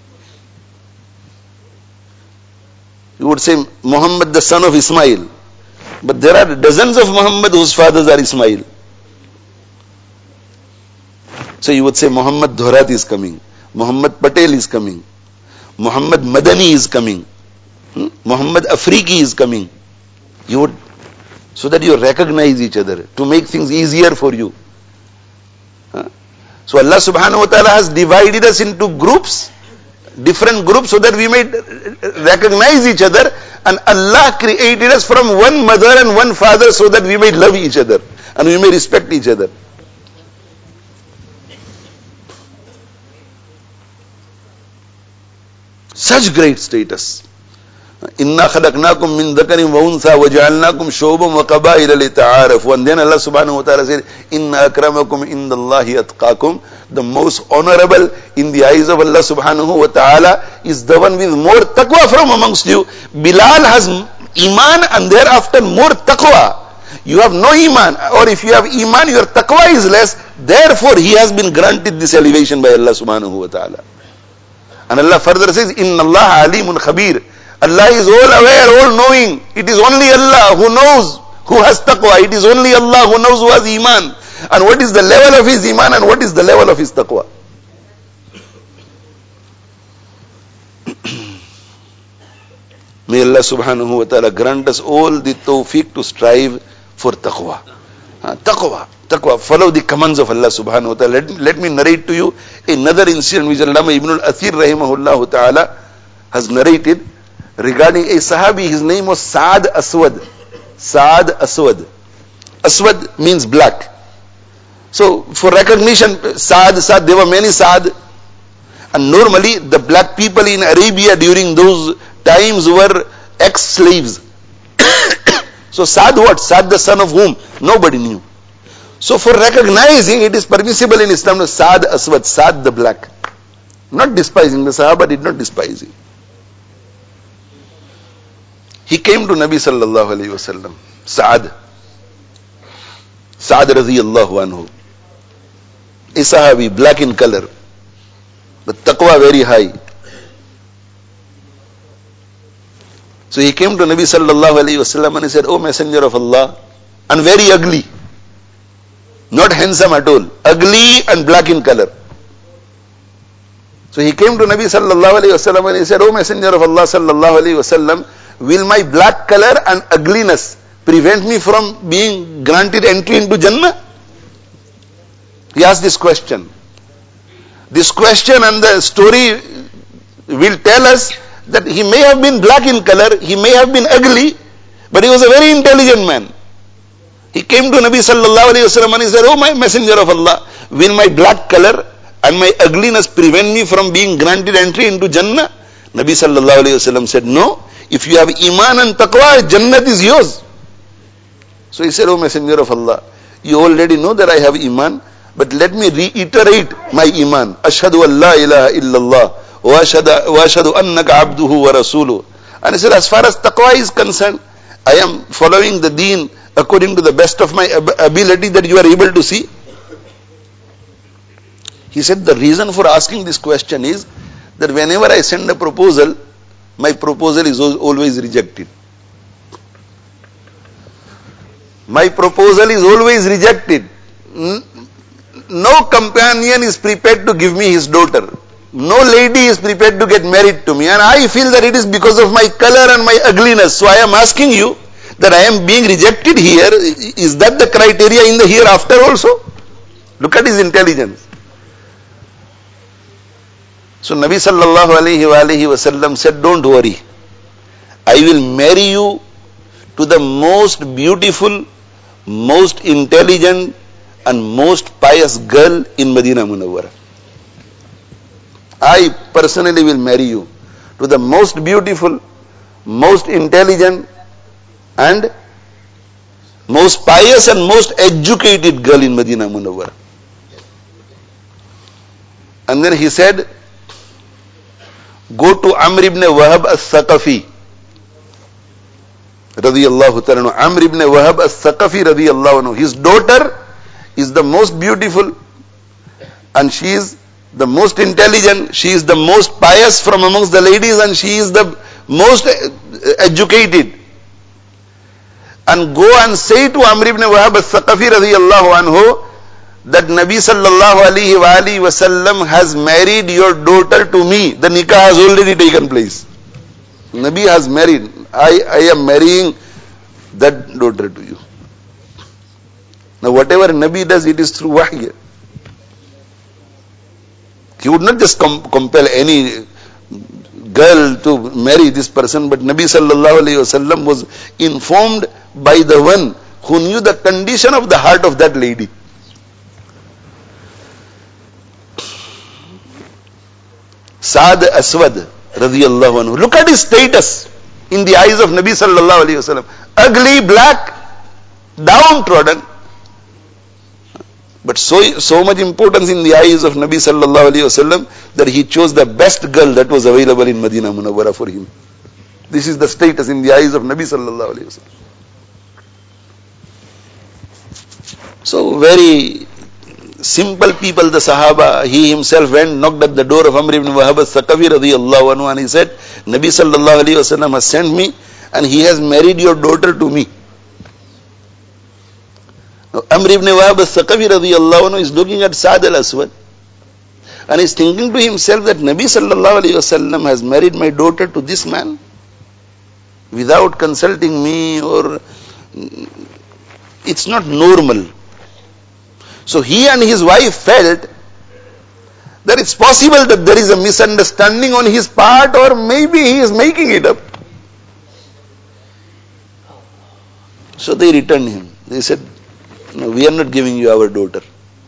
You would say Muhammad, the son of Ismail. But there are dozens of Muhammad whose fathers are Ismail. So you would say Muhammad Dhurat is coming. Muhammad Patel is coming. Muhammad Madani is coming. Muhammad Afriki is coming. You would, so that you recognize each other, to make things easier for you. So Allah subhanahu wa ta'ala has divided us into groups, different groups, so that we may recognize each other. And Allah created us from one mother and one father, so that we may love each other and we may respect each other. Such great status. Inna khalaqnakum min dhakarin wa untha wa ja'alnakum shu'uban wa qabaila lita'arafu. And then Allah subhanahu wa ta'ala said, Inna akramakum indallahi atqakum. The most honorable in the eyes of Allah subhanahu wa ta'ala is the one with more taqwa from amongst you. Bilal has iman and thereafter more taqwa. You have no iman, or if you have iman, your taqwa is less. Therefore he has been granted this elevation by Allah subhanahu wa ta'ala. And Allah further says, Inna Allah alimun khabir. Allah is all aware, all knowing. It is only Allah who knows who has taqwa. It is only Allah who knows who has iman. And what is the level of his iman and what is the level of his taqwa. May Allah subhanahu wa ta'ala grant us all the tawfiq to strive for taqwa. Taqwa. Follow the commands of Allah subhanahu wa ta'ala. Let me narrate to you another incident which Allama Ibn al-Athir rahimahullah ta'ala has narrated. regarding a Sahabi. His name was Sa'd Aswad. Sa'd Aswad. Aswad means black. So for recognition, Sa'd, there were many Sa'd. And normally the black people in Arabia during those times were ex-slaves. So Sa'd what? Sa'd the son of whom? Nobody knew. So for recognizing, it is permissible in Islam to Sa'd Aswad, Sa'd the black. Not despising. The Sahaba did not despise him. He came to Nabi sallallahu alayhi wasallam. Sa'd radiyallahu anhu. A Sahabi, black in color. But taqwa very high. So he came to Nabi sallallahu alayhi wasallam and he said, "O Messenger of Allah," and very ugly. Not handsome at all. Ugly and black in color. So he came to Nabi sallallahu alayhi wasallam and he said, "O Messenger of Allah sallallahu alayhi wasallam, will my black color and ugliness prevent me from being granted entry into Jannah?" He asked this question. This question and the story will tell us that he may have been black in color, he may have been ugly, but he was a very intelligent man. He came to Nabi sallallahu alayhi wasallam and he said, "Oh my Messenger of Allah, will my black color and my ugliness prevent me from being granted entry into Jannah?" Nabi sallallahu alayhi wasallam said, "No, if you have Iman and Taqwa, Jannat is yours." So he said, "Oh Messenger of Allah, you already know that I have Iman, but let me reiterate my Iman. Ashhadu an la ilaha illallah wa ashhadu annaka abduhu wa rasuluhu." And he said, as far as Taqwa is concerned, I am following the deen according to the best of my ability that you are able to see. He said, the reason for asking this question is that whenever I send a proposal, my proposal is always rejected. My proposal is always rejected. No companion is prepared to give me his daughter. No lady is prepared to get married to me. And I feel that it is because of my color and my ugliness. So I am asking you that I am being rejected here. Is that the criteria in the hereafter also? Look at his intelligence. So Nabi sallallahu alayhi wa said, "Don't worry. I will marry you to the most beautiful, most intelligent and most pious girl in Medina Munawwara. I personally will marry you to the most beautiful, most intelligent and most pious and most educated girl in Medina Munawwara." And then he said, "Go to Amr ibn Wahab al-Thaqafi radiyallahu ta'ala. Amr ibn Wahab al-Thaqafi radiyallahu anhu. His daughter is the most beautiful and she is the most intelligent, she is the most pious from amongst the ladies and she is the most educated. And go and say to Amr ibn Wahab al-Thaqafi radiyallahu anhu that Nabi sallallahu alayhi wa sallam has married your daughter to me. The nikah has already taken place. Nabi has married. I am marrying that daughter to you." Now whatever Nabi does, it is through wahy. He would not just compel any girl to marry this person, but Nabi sallallahu alayhi wasallam was informed by the one who knew the condition of the heart of that lady. Sa'd Aswad radiyallahu anhu. Look at his status in the eyes of Nabi sallallahu alayhi wasallam. Ugly, black, downtrodden. But so much importance in the eyes of Nabi sallallahu alayhi wasallam that he chose the best girl that was available in Medina Munawwara for him. This is the status in the eyes of Nabi sallallahu alayhi wasallam. So very simple people, the Sahaba. He himself went, knocked at the door of Amr ibn Wahab al-Thaqafi radiyallahu anhu, and he said, "Nabi sallallahu alayhi wasallam has sent me and he has married your daughter to me." Now, Amr ibn Wahab al-Thaqafi radiyallahu anhu is looking at Sa'd al-Aswad and is thinking to himself that Nabi sallallahu alayhi wasallam has married my daughter to this man without consulting me, or it's not normal. So he and his wife felt that it's possible that there is a misunderstanding on his part, or maybe he is making it up. So they returned him. They said, no, we are not giving you our daughter.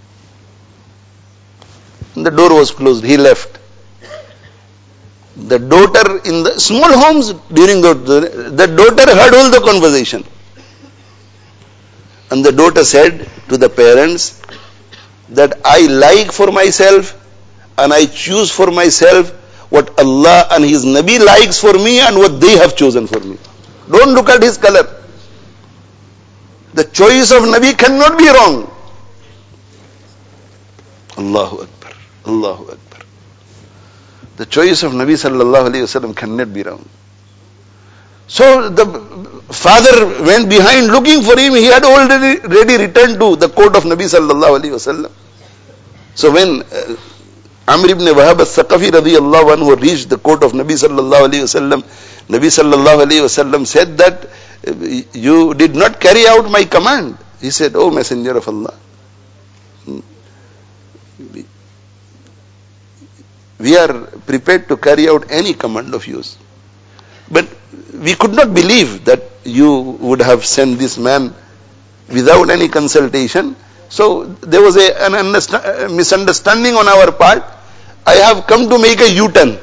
And the door was closed. He left. The daughter in the small homes during the daughter heard all the conversation. And the daughter said to the parents that I like for myself and I choose for myself what Allah and His Nabi likes for me and what they have chosen for me. Don't look at his color. The choice of Nabi cannot be wrong. Allahu Akbar. Allahu Akbar. The choice of Nabi sallallahu alayhi wasallam cannot be wrong. So the father went behind looking for him. He had already returned to the court of Nabi sallallahu alayhi wasallam. So when Amr ibn Wahab al-Thaqafi radiyallahu anhu reached the court of Nabi sallallahu alayhi wasallam, Nabi sallallahu alayhi wasallam said that you did not carry out my command. He said, O Messenger of Allah, we are prepared to carry out any command of yours. But we could not believe that you would have sent this man without any consultation. So there was a misunderstanding on our part. I have come to make a U-turn.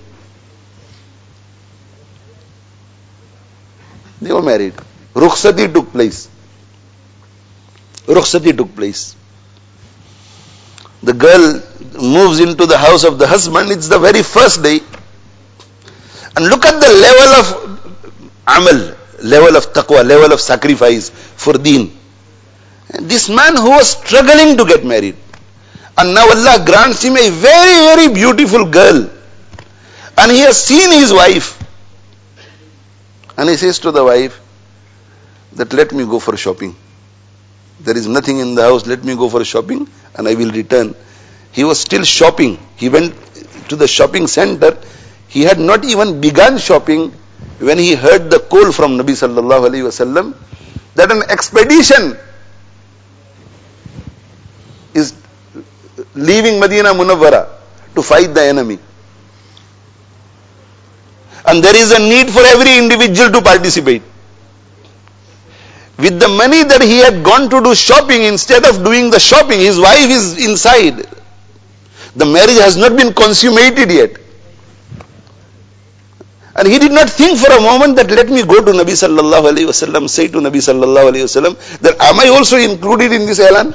They were married. Rukhsati took place. Rukhsati took place. The girl moves into the house of the husband. It's the very first day. And look at the level of amal, level of taqwa, level of sacrifice for deen. And this man who was struggling to get married, and now Allah grants him a very, very beautiful girl. And he has seen his wife. And he says to the wife that let me go for shopping. There is nothing in the house, let me go for shopping and I will return. He was still shopping. He went to the shopping center. He had not even begun shopping when he heard the call from Nabi sallallahu alayhi wasallam that an expedition is leaving Medina Munawwara to fight the enemy. And there is a need for every individual to participate. With the money that he had gone to do shopping, instead of doing the shopping, his wife is inside. The marriage has not been consummated yet. And he did not think for a moment that let me go to Nabi sallallahu alayhi wasallam, say to Nabi sallallahu alayhi wasallam that am I also included in this elan?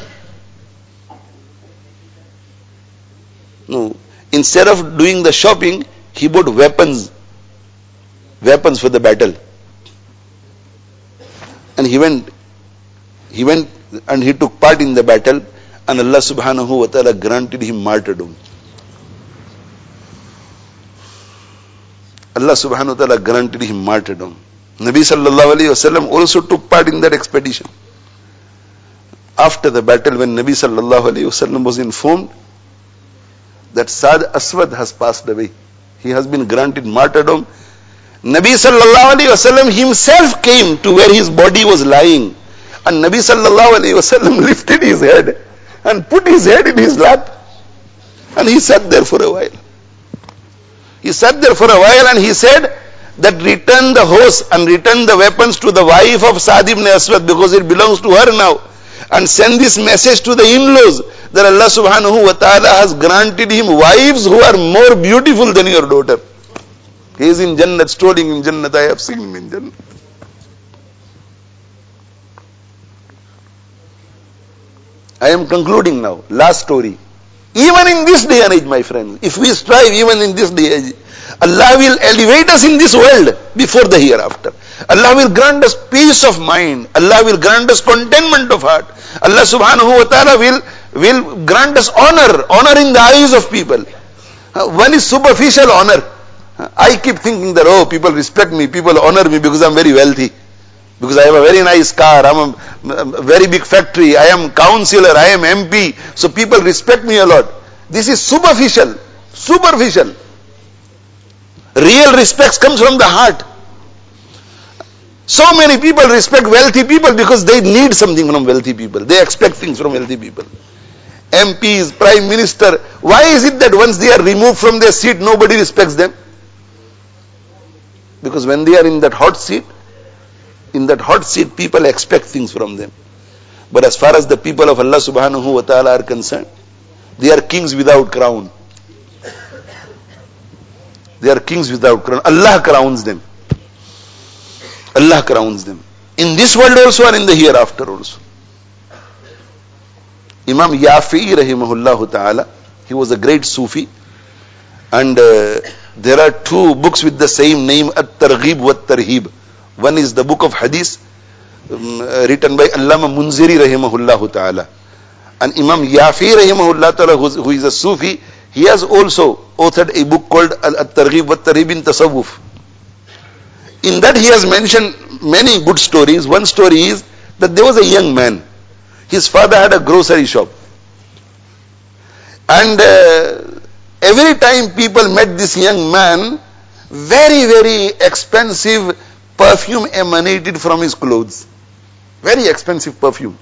No. Instead of doing the shopping, he bought weapons for the battle. And he went and he took part in the battle, and Allah subhanahu wa ta'ala granted him martyrdom. Allah subhanahu wa ta'ala granted him martyrdom. Nabi sallallahu alayhi wasallam also took part in that expedition. After the battle, when Nabi sallallahu alayhi wasallam was informed that Sa'd Aswad has passed away, he has been granted martyrdom, Nabi sallallahu alayhi wasallam himself came to where his body was lying, and Nabi sallallahu alayhi wasallam lifted his head and put his head in his lap, and he sat there for a while. He sat there for a while and he said that return the horse and return the weapons to the wife of Sa'd ibn Aswad because it belongs to her now, and send this message to the in-laws that Allah subhanahu wa ta'ala has granted him wives who are more beautiful than your daughter. He is in Jannat, strolling in Jannat. I have seen him in Jannat. I am concluding now. Last story. Even in this day and age, my friends, if we strive even in this day and age, Allah will elevate us in this world before the hereafter. Allah will grant us peace of mind. Allah will grant us contentment of heart. Allah subhanahu wa ta'ala will grant us honor in the eyes of people. One is superficial honor. I keep thinking that, oh, people respect me, people honor me because I am very wealthy, because I have a very nice car, I am a very big factory, I am councillor, I am MP, so people respect me a lot. This is superficial. Real respect comes from the heart. So many people respect wealthy people because they need something from wealthy people. They expect things from wealthy people. MPs, Prime Minister, why is it that once they are removed from their seat, nobody respects them? Because when they are in that hot seat, In that hot seat, people expect things from them. But as far as the people of Allah subhanahu wa ta'ala are concerned, they are kings without crown. They are kings without crown. Allah crowns them. Allah crowns them. In this world also and in the hereafter also. Imam Yafi'i rahimahullah ta'ala, he was a great Sufi. And there are two books with the same name, At-Targhib wa At-Tarhib. One is the book of Hadith, written by Allama Munziri rahimahullah ta'ala. And Imam Yafi'i rahimahullah ta'ala, who is a Sufi, he has also authored a book called At-Targhib wa At-Tarhib in Tasawwuf. In that he has mentioned many good stories. One story is that there was a young man. His father had a grocery shop. And every time people met this young man, very, very expensive perfume emanated from his clothes. Very expensive perfume.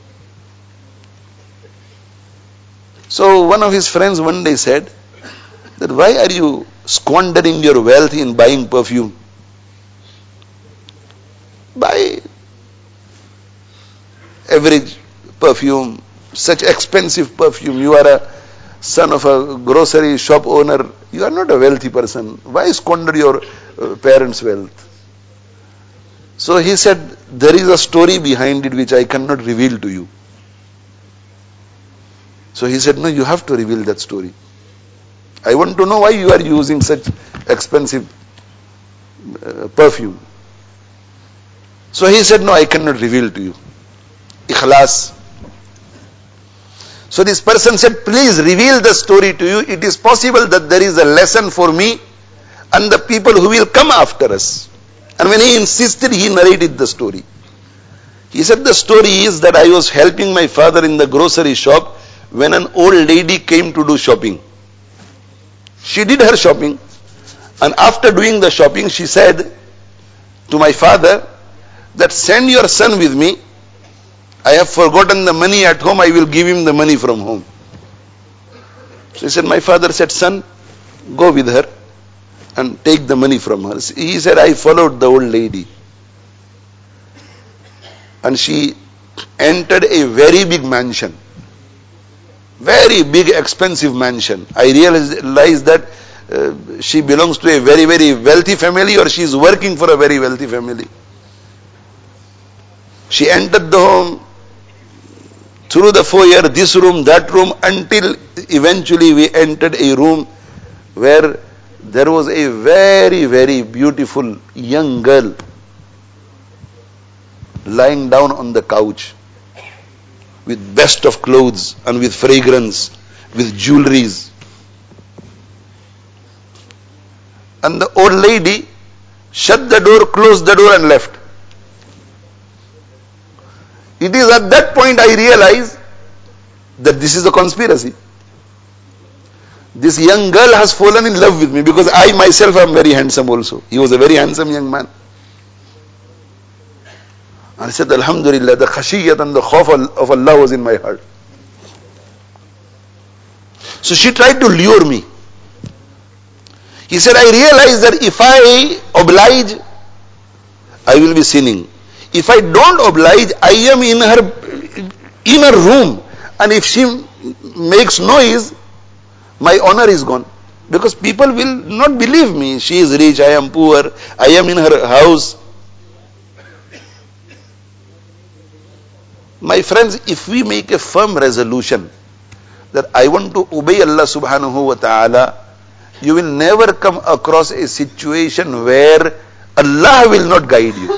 So one of his friends one day said that, why are you squandering your wealth in buying perfume? Buy average perfume, such expensive perfume. You are a son of a grocery shop owner. You are not a wealthy person. Why squander your parents' wealth? So he said, there is a story behind it which I cannot reveal to you. So he said, no, you have to reveal that story. I want to know why you are using such expensive perfume. So he said, no, I cannot reveal to you. Ikhlas. So this person said, please reveal the story to you. It is possible that there is a lesson for me and the people who will come after us. And when he insisted, he narrated the story. He said, the story is that I was helping my father in the grocery shop when an old lady came to do shopping. She did her shopping, and after doing the shopping, she said to my father that send your son with me. I have forgotten the money at home. I will give him the money from home. So he said, my father said, son, go with her and take the money from her. He said, I followed the old lady. And she entered a very big mansion. Very big, expensive mansion. I realized that she belongs to a very, very wealthy family, or she is working for a very wealthy family. She entered the home, through the foyer, this room, that room, until eventually we entered a room where there was a very, very beautiful young girl lying down on the couch with best of clothes and with fragrance, with jewelries. And the old lady shut the door, closed the door and left. It is at that point I realized that this is a conspiracy. This young girl has fallen in love with me because I myself am very handsome also. He was a very handsome young man. And I said, Alhamdulillah, the khashiyat and the khawf of Allah was in my heart. So she tried to lure me. He said, I realized that if I oblige, I will be sinning. If I don't oblige, I am in her inner room. And if she makes noise, my honor is gone. Because people will not believe me. She is rich, I am poor, I am in her house. My friends, if we make a firm resolution that I want to obey Allah subhanahu wa ta'ala, you will never come across a situation where Allah will not guide you.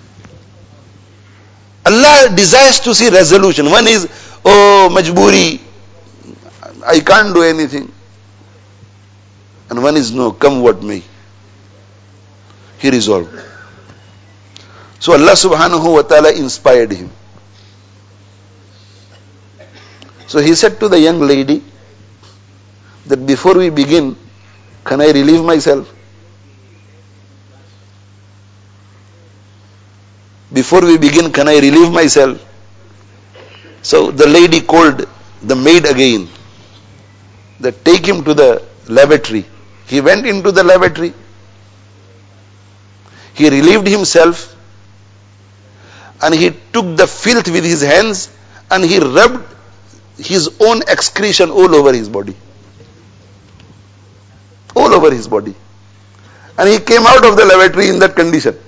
Allah desires to see resolution. One is, oh, majburi, I can't do anything. And one is, no, come what may. He resolved. So Allah subhanahu wa ta'ala inspired him. So he said to the young lady that before we begin, can I relieve myself? Before we begin, can I relieve myself? So the lady called the maid again, that take him to the lavatory. He went into the lavatory. He relieved himself. and he took the filth with his hands and he rubbed his own excretion all over his body. All over his body. And he came out of the lavatory in that condition.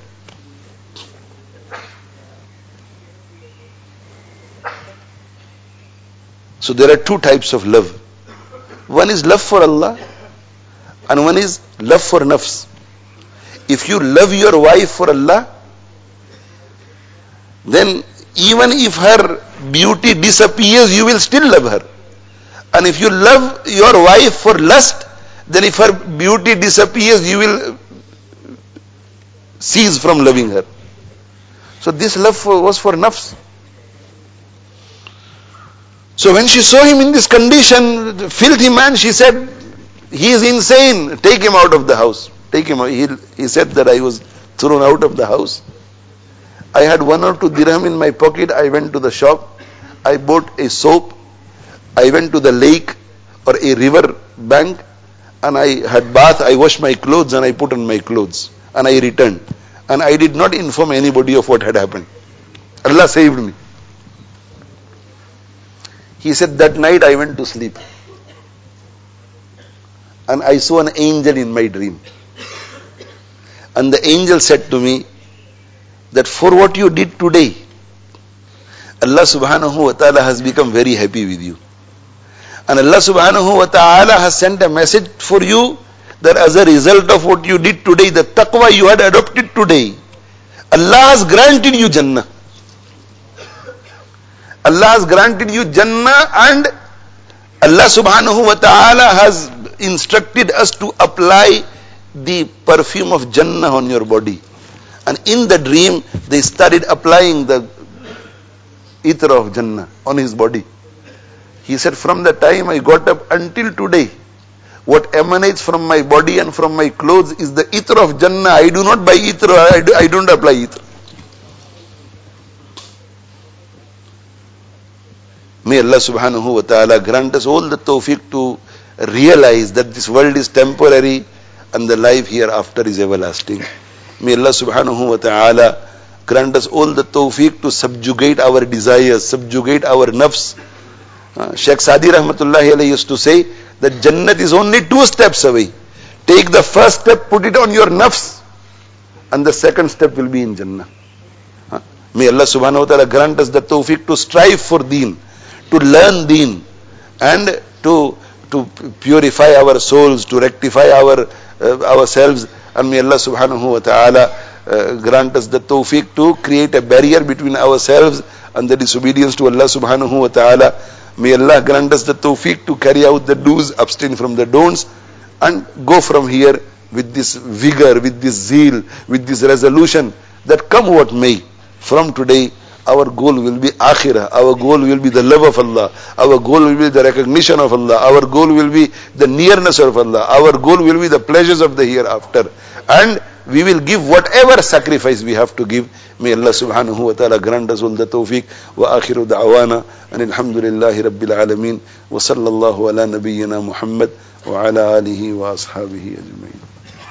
So there are two types of love. One is love for Allah and one is love for nafs. If you love your wife for Allah, then even if her beauty disappears, you will still love her. And if you love your wife for lust, then if her beauty disappears, you will cease from loving her. So this love was for nafs. So when she saw him in this condition, filthy man, she said, he is insane, take him out of the house. Take him out. He said that I was thrown out of the house. I had 1 or 2 dirham in my pocket. I went to the shop. I bought a soap. I went to the lake or a river bank and I had bath. I washed my clothes and I put on my clothes and I returned. And I did not inform anybody of what had happened. Allah saved me. He said that night I went to sleep and I saw an angel in my dream. And the angel said to me that for what you did today, Allah subhanahu wa ta'ala has become very happy with you. And Allah subhanahu wa ta'ala has sent a message for you that as a result of what you did today, the taqwa you had adopted today, Allah has granted you Jannah. Allah has granted you Jannah, and Allah subhanahu wa ta'ala has instructed us to apply the perfume of Jannah on your body. And in the dream, they started applying the ether of Jannah on his body. He said, from the time I got up until today, what emanates from my body and from my clothes is the ether of Jannah. I do not buy ether, I don't apply ether. May Allah subhanahu wa ta'ala grant us all the tawfiq to realize that this world is temporary and the life hereafter is everlasting. May Allah subhanahu wa ta'ala grant us all the tawfiq to subjugate our desires, subjugate our nafs. Shaykh Sadi rahmatullahi alayhi used to say that Jannat is only 2 steps away. Take the first step, put it on your nafs, and the second step will be in Jannah. May Allah subhanahu wa ta'ala grant us the tawfiq to strive for deen, to learn deen, and to purify our souls, to rectify ourselves. And may Allah subhanahu wa ta'ala grant us the tawfiq to create a barrier between ourselves and the disobedience to Allah subhanahu wa ta'ala. May Allah grant us the tawfiq to carry out the do's, abstain from the don'ts, and go from here with this vigor, with this zeal, with this resolution that come what may. From today, our goal will be akhirah, our goal will be the love of Allah, our goal will be the recognition of Allah, our goal will be the nearness of Allah, our goal will be the pleasures of the hereafter, and we will give whatever sacrifice we have to give. May Allah subhanahu wa ta'ala grant us all the tawfiq. Wa akhiru da'wana and alhamdulillahi rabbil alameen wa sallallahu ala nabiyyina Muhammad wa ala alihi wa ashabihi ajma'in.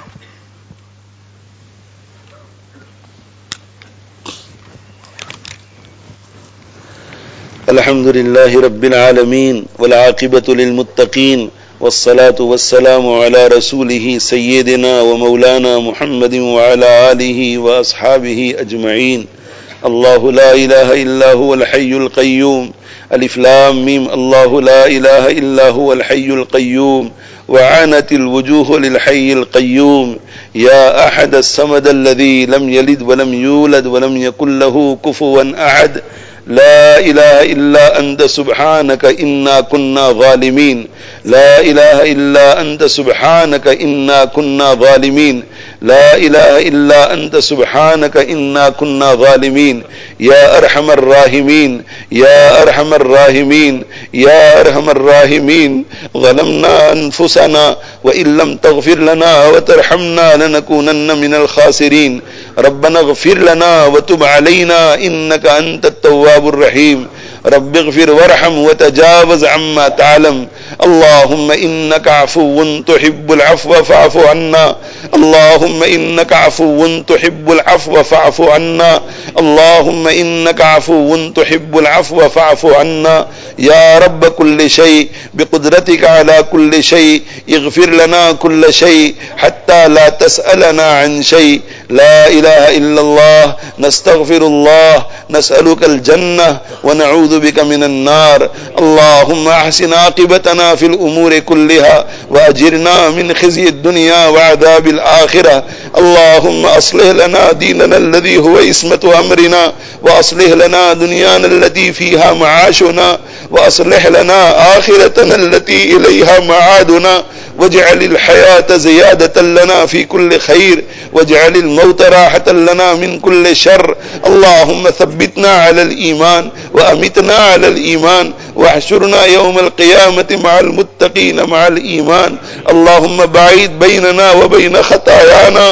الحمد لله رب العالمين والعاقبة للمتقين والصلاة والسلام على رسوله سيدنا ومولانا محمد وعلى آله وأصحابه أجمعين. الله لا إله إلا هو الحي القيوم. ألف لام ميم. الله لا إله إلا هو الحي القيوم. وعانت الوجوه للحي القيوم. يا أحد الصمد الذي لم يلد ولم يولد ولم يكن له كفوا أحد. لا إله إلا أنت سبحانك إنا كنا ظالمين. لا إله إلا أنت سبحانك إنا كنا ظالمين. لا إله إلا أنت سبحانك إنا كنا ظالمين. يا أرحم الراحمين، يا أرحم الراحمين، يا أرحم الراحمين. ظلمنا أنفسنا وإن لم تغفر لنا وترحمنا لنكونن من الخاسرين. ربنا اغفر لنا وتب علينا إنك أنت التواب الرحيم. رب اغفر وارحم وتجاوز عما تعلم اللهم إنك عفو تحب العفو فاعف عنا اللهم إنك عفو تحب العفو فاعف عنا اللهم إنك عفو تحب العفو فاعف عنا يا رب كل شيء بقدرتك على كل شيء اغفر لنا كل شيء حتى لا تسألنا عن شيء لا إله إلا الله نستغفر الله نسألك الجنة ونعوذ بك من النار اللهم أحسن عاقبتنا في الأمور كلها وأجرنا من خزي الدنيا وعذاب الآخرة اللهم أصلح لنا ديننا الذي هو عصمة أمرنا وأصلح لنا دنيانا التي فيها معاشنا وأصلح لنا آخرتنا التي إليها معادنا واجعل الحياة زيادة لنا في كل خير واجعل الموت راحة لنا من كل شر اللهم ثبتنا على الإيمان وأمتنا على الإيمان واحشرنا يوم القيامة مع المتقين مع الإيمان اللهم بعيد بيننا وبين خطايانا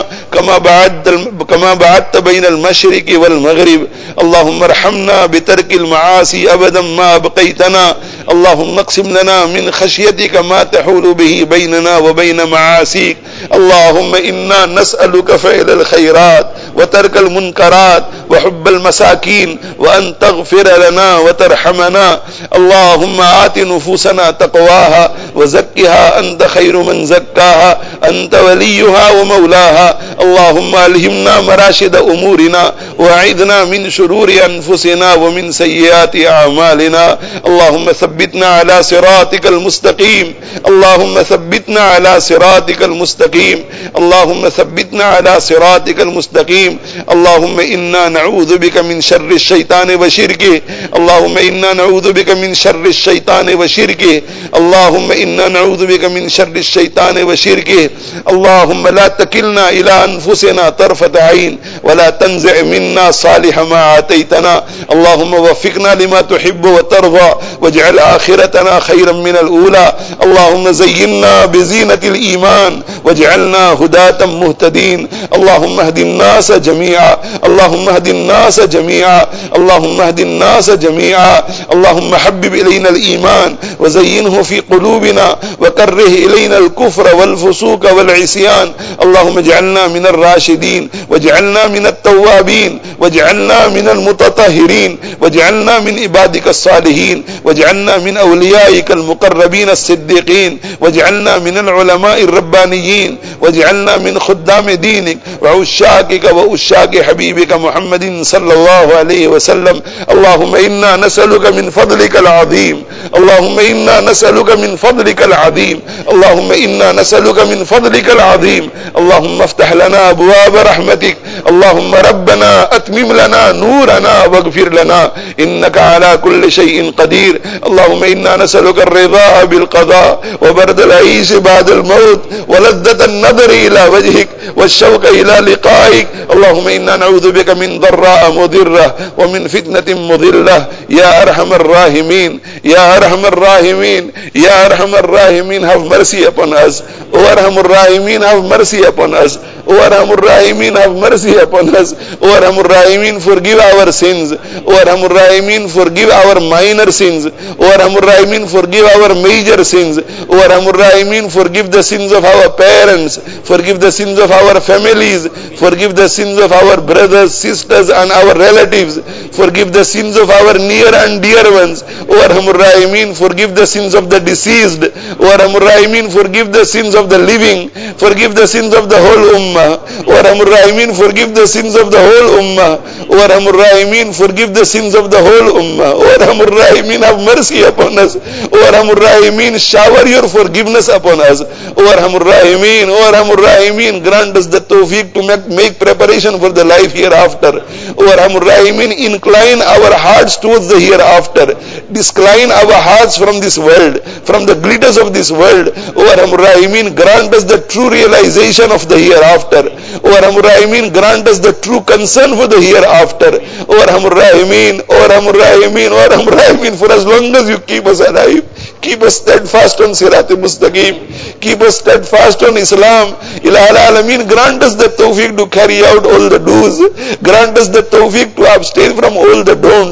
كما بعدت بين المشرق والمغرب اللهم ارحمنا بترك المعاصي أبدا ما بقيتنا اللهم اقسم لنا من خشيتك ما تحول به بيننا وبين معاصيك اللهم إنا نسألك فعل الخيرات وترك المنكرات وحب المساكين وأن تغفر لنا وترحمنا اللهم آت نفوسنا تقواها وزكها أنت خير من زكاها أنت وليها ومولاها اللهم ألهمنا مراشد أمورنا وأعذنا من شرور أنفسنا ومن سيئات أعمالنا اللهم ثبتنا على صراطك المستقيم اللهم ثبتنا على صراطك المستقيم اللهم ثبتنا على صراطك المستقيم اللهم إنا نعوذ بك من شر الشيطان وشركه اللهم إنا نعوذ بك من شر الشيطان وشركه اللهم إنا نعوذ بك من شر الشيطان وشركه اللهم لا تكلنا إلى أنفسنا طرفة عين ولا تنزع منا صالح ما آتيتنا اللهم وفقنا لما تحب وترضى واجعل آخرتنا خيرا من الأولى اللهم زينا بزينة الإيمان واجعلنا هداة مهتدين اللهم اهد الناس جميعا اللهم اهد الناس جميعا اللهم اهد الناس جميعا اللهم حبب إلينا الإيمان وزينه في قلوبنا وكره إلينا الكفر والفسوق والعصيان اللهم اجعلنا من الراشدين واجعلنا من التوابين واجعلنا من المتطهرين واجعلنا من عبادك الصالحين واجعلنا من أوليائك المقربين الصديقين واجعلنا من العلماء الربانيين واجعلنا من خدام دينك وعشاقك وعشاق حبيبك محمد صلى الله عليه وسلم اللهم إنا نسألك من فضلك العظيم اللهم إنا نسألك من فضلك العظيم اللهم إنا نسألك من فضلك العظيم اللهم افتح لنا أبواب رحمتك اللهم ربنا أتمم لنا نورنا واغفر لنا إنك على كل شيء قدير اللهم إنا نسألك الرضا بالقضاء وبرد العيش بعد الموت ولذة النظر إلى وجهك والشوق إلى لقائك اللهم إنا نعوذ بك من ضراء مضرة ومن فتنة مضلة يا أرحم الراحمين يا أرحم الراحمين يا أرحم الراحمين have mercy upon us O Arhamur Rahimin have mercy upon us O Arhamur Rahimin have mercy upon us O Arhamur Rahimin forgive our sins O Arhamur Rahimin forgive our minor sins O Arhamur Rahimin forgive our major sins O Arhamur Rahimin forgive the sins of our parents forgive the sins of our families forgive the sins of our brothers sisters and our relatives forgive the sins of our near and dear ones O Arhamur Rahimin forgive the sins of the deceased O Arhamur Rahimin forgive the sins of the living forgive the sins of the whole ummah O Arhamur Rahimin forgive the sins of the whole ummah O Arhamur Rahimin forgive the sins of the whole ummah O Arhamur Rahimin have mercy upon us O Arhamur Rahimin shower your forgiveness upon us O Arhamur Rahimin O Arhamur Rahimin grant us the tawfiq to make preparation for the life hereafter O Arhamur Rahimin incline our hearts towards the hereafter discline our hearts from this world from the glitters of this world O Arhamur Rahimin grant us the true realization of the hereafter O Arhamur Rahimin grant us the true concern for the hereafter O Arhamur Rahimin O Arhamur Rahimin O Arhamur Rahimin for as long as you keep us alive keep us steadfast on Sirat-e Mustaqim keep us steadfast on Islam Ilahal Alamin grant us the tawfiq to carry out all the do's grant us the tawfiq to abstain from all the don'ts O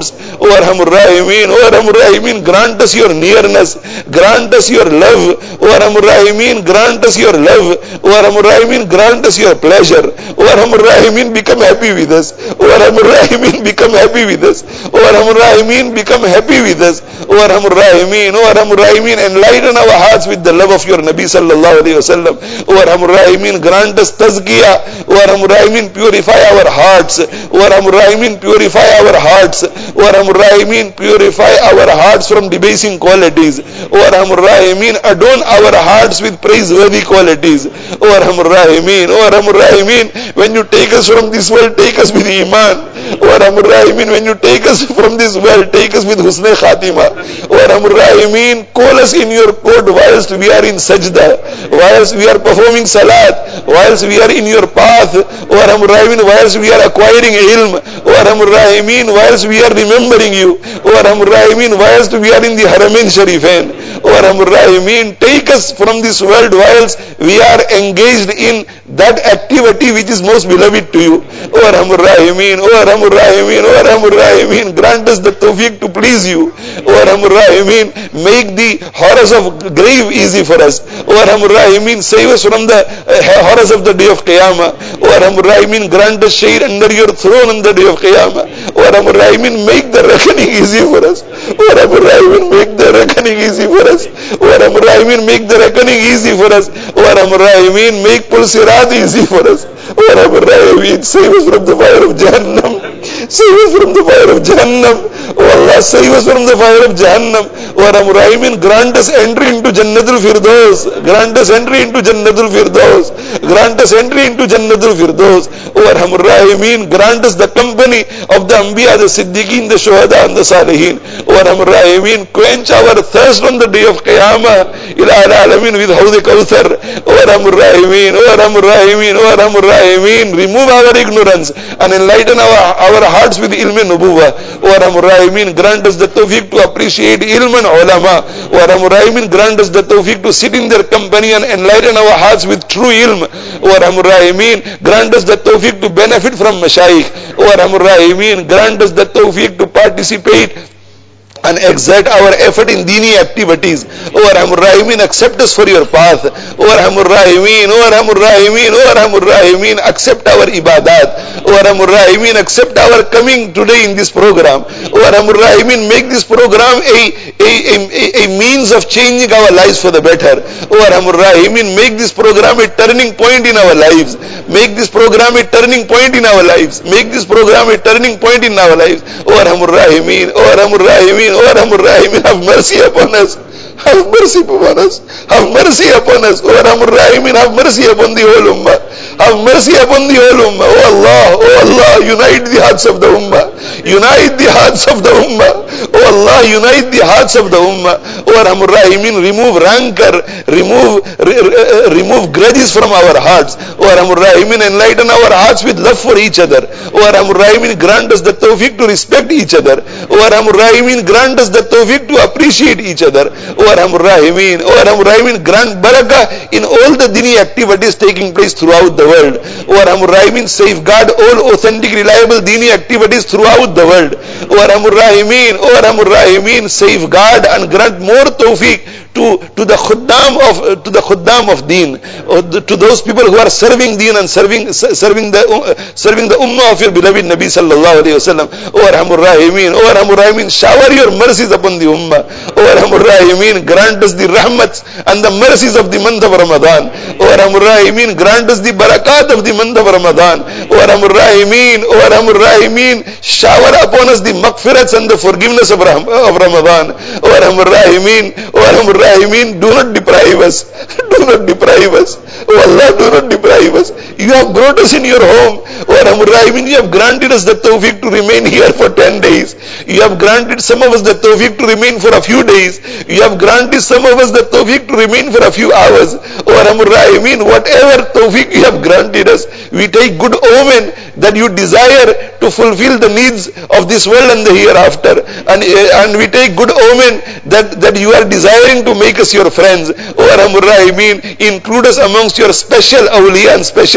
O Arhamur Rahimin, O Arhamur Rahimin, grant us your nearness, grant us your love, O Arhamur Rahimin, grant us your love, O Arhamur Rahimin, grant us your pleasure, O Arhamur Rahimin, become happy with us, O Arhamur Rahimin, become happy with us, O Arhamur Rahimin, become happy with us, O Arhamur Rahimin, O Arhamur Rahimin, enlighten our hearts with the love of your Nabi sallallahu alayhi wa sallam, O Arhamur Rahimin, grant us tazkiyah, O Arhamur Rahimin, purify our hearts, O Arhamur Rahimin, purify our hearts, O Arhamur Rahimin, purify our hearts from debasing qualities, O Arhamur Rahimin, adorn our hearts with praiseworthy qualities, O Arhamur Rahimin, O Arhamur Rahimin, when you take us from this world, take us with Iman, O Arhamur Rahimin, when you take us from this world, take us with Husn Khatima, O Arhamur Rahimin, call us in your court whilst we are in sajda, whilst we are performing salat, whilst we are in your path, O Arhamur Rahimin, whilst we are acquiring ilm, O Arhamur Rahimin, whilst we are remembering you, O Arhamur Rahimin, whilst we are in the Haramain Sharifain, O Arhamur Rahimin, take us from this world whilst we are engaged in that activity which is most beloved to you, O Arhamur Rahimin, O Arhamur Rahimin, O Arhamur Rahimin, grant us the tawfiq to please you, O Arhamur Rahimin, make the horrors of grave easy for us, O Arhamur Rahimin, save us from the horrors of the day of Qiyamah, O Arhamur Rahimin, grant us shade under your throne on the day of Qiyamah, O Arhamur Rahimin, make the reckoning easy for us, O Arhamur Rahimin, make the reckoning easy for us, O Arhamur Rahimin, make the reckoning easy for us, O Arhamur Rahimin, make Pul Sirat easy for us, O Arhamur Rahimin, save us from the fire of Jahannam, save us from the fire of Jahannam, O Allah, save us from the fire of Jahannam, O Arhamur Rahimin, grant us entry into Jannatul Firdaus, grant us entry into Jannatul Firdaus, grant us entry into Jannatul Firdaus, O Arhamur Rahimin, grant us the company of the Anbiya, the Siddiqeen, the Shuhada and the Salihin, O Arhamur Rahimin, quench our thirst on the day of Qiyamah, ila alamin with Hawd Kawthar, O Arhamur Rahimin, O Arhamur Rahimin, O Arhamur Rahimin, remove our ignorance and enlighten our hearts with ilm and nubuwah, O Arhamur Rahimin, grant us the tawfiq to appreciate ilm and ulama, O Arhamur Rahimin, grant us the tawfiq to sit in their company and enlighten our hearts with true ilm, O Arhamur Rahimin, grant us the tawfiq to benefit from mashayikh, O Arhamur Rahimin, grant us the tawfiq to participate and exert our effort in dini activities. O Arhamur Rahimin, accept us for your path. O Arhamur Rahimin, O Arhamur Rahimin, O Arhamur Rahimin, accept our ibadat. O Arhamur Rahimin, accept our coming today in this program. O Arhamur Rahimin, make this program a means of changing our lives for the better. O Arhamur Rahimin, make this program a turning point in our lives. Make this program a turning point in our lives. Make this program a turning point in our lives. O Arhamur Rahimin, O Arhamur Rahimin, O Arhamur Rahimin, have mercy upon us. Have mercy upon us. Have mercy upon us. O Arhamur Rahimin, have mercy upon the whole ummah. Have mercy upon the whole ummah. O Allah, unite the hearts of the ummah. Unite the hearts of the ummah. O Allah, unite the hearts of the ummah. O Arhamur Rahimin, remove rancor, remove grudges from our hearts. O Arhamur Rahimin, enlighten our hearts with love for each other. O Arhamur Rahimin, grant us the tawfiq to respect each other. O Arhamur Rahimin, grant us the tawfiq to appreciate each other. O Arhamur Rahimin, O Arhamur Rahimin, grant barakah in all the dini activities taking place throughout the world. O Arhamur Rahimin, safeguard all authentic, reliable dini activities throughout the world. O Arhamur Rahimin, O Arhamur Rahimin, safeguard and grant more tawfiq to the khuddam of deen, to those people who are serving deen and serving the ummah of your beloved Nabi sallallahu alayhi wasallam. O Arhamur Rahimin, O Arhamur Rahimin, shower your mercies upon the ummah. O Arhamur Rahimin, grant us the rahmats and the mercies of the month of Ramadan. O Arhamur Rahimin, grant us the barakat of the month of Ramadan. O Arhamur Rahimin, O Arhamur Rahimin, shower upon us the maghfirats and the forgiveness of Ramadan. O Arhamur Rahimin, O Arhamur Rahimin, do not deprive us. Do not deprive us. Oh Allah, do not deprive us. You have brought us in your home. O Arhamur Rahimin, you have granted us the tawfiq to remain here for 10 days. You have granted some of us the tawfiq to remain for a few days. You have granted some of us the tawfiq to remain for a few hours. O Arhamur Rahimin, whatever tawfiq you have granted us, we take good omen that you desire to fulfill the needs of this world and the hereafter. And we take good omen that you are desiring to make us your friends. O Arhamur Rahimin, include us amongst your special awliya and special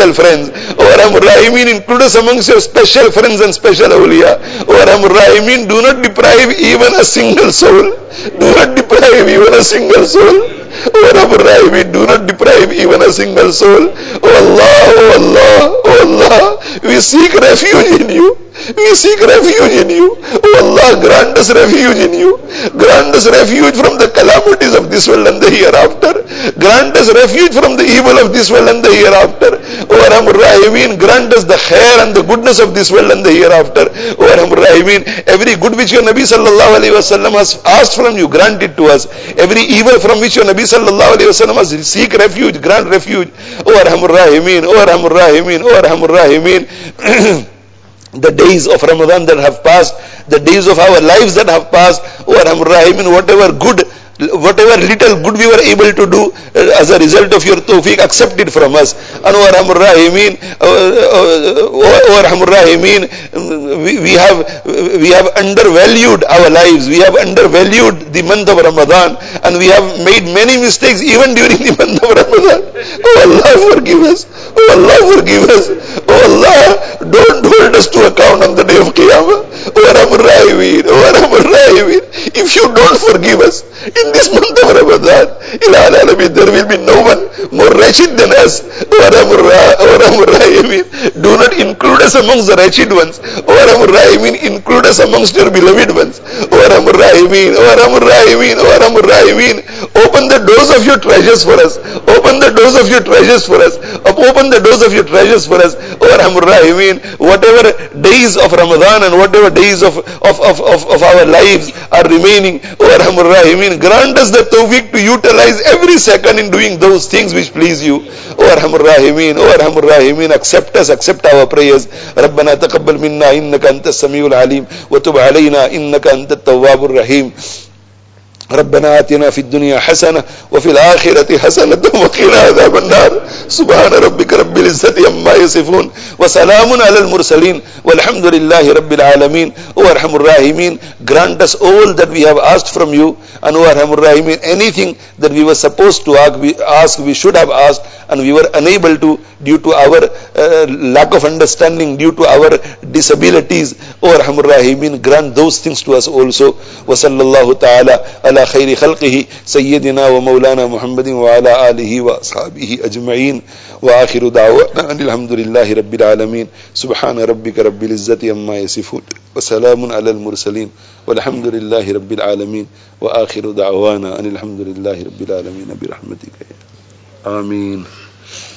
special friends. O Arhamur Rahimin, include us amongst your special friends and special awliya. O Arhamur Rahimin, do not deprive even a single soul. Do not deprive even a single soul. O Arhamur Rahimin, do not deprive even a single soul. O Allah, O Allah, O Allah, we seek refuge in you. We seek refuge in you. Oh Allah, grant us refuge in you. Grant us refuge from the calamities of this world and the hereafter. Grant us refuge from the evil of this world and the hereafter. Oh Arhamur Rahimin, grant us the khair and the goodness of this world and the hereafter. Oh Arhamur Rahimin, every good which your Nabi sallallahu alayhi wa sallam has asked from you, grant it to us. Every evil from which your Nabi sallallahu alayhi wa sallam has seek refuge, grant refuge. Oh Arhamur Rahimin, Oh Arhamur Rahimin, Oh Arhamur Rahimin. The days of Ramadan that have passed, the days of our lives that have passed, O Arhamur Rahimin, whatever little good we were able to do as a result of your tawfiq, accept it from us. And O Arhamur Rahimin, O Arhamur Rahimin, we have undervalued our lives, we have undervalued the month of Ramadan, and we have made many mistakes even during the month of Ramadan. Oh Allah, forgive us. Oh Allah, forgive us. Oh Allah, don't hold us to account on the day of Qiyamah. Oh Arhamur Rahimin, Oh Arhamur Rahimin, if you don't forgive us in this month of Ramadan, there will be no one more wretched than us. Oh Arhamur Rahimin, do not include us amongst the wretched ones. Oh Arhamur Rahimin, include us amongst your beloved ones. Oh Arhamur Rahimin, Oh Arhamur Rahimin, Oh Arhamur Rahimin, open the doors of your treasures for us. Open the doors of your treasures for us. Open the doors of your treasures for us. Oh Arhamur Rahimin, whatever days of Ramadan and whatever days of our lives are remaining, oh Arhamur Rahimin, grant us the tawfiq to utilize every second in doing those things which please you. Oh Arhamur Rahimin, Oh Arhamur Rahimin, accept us, accept our prayers. ربنا تقبل منا إنك أنت السميع العليم وتب علينا إنك أنت التواب الرحيم. ربنا آتنا في الدنيا حسنة وفي الآخرة حسنة وقنا عذاب النار. سبحان ربك رب العزة عما يصفون وسلام على المرسلين والحمد لله رب العالمين. O Arhamur Rahimin, grant us all that we have asked from you, and O Arhamur Rahimin, anything that we were supposed to ask, we should have asked, and we were unable to due to our lack of understanding, due to our disabilities. O Arhamur Rahimin, grant those things to us also. Wa sallallahu ta'ala ala khayri khalqihi sayyidina wa maulana Muhammadin wa ala alihi wa ashabihi ajma'in. Wa akhiru da'wana alhamdulillahi rabbil alamin. Subhana rabbika rabbil izzati amma yasifun wa salamun ala al-mursalin walhamdulillahi rabbil alamin. Wa akhiru da'wana alhamdulillahi rabbil alamin bi rahmatika. Ameen.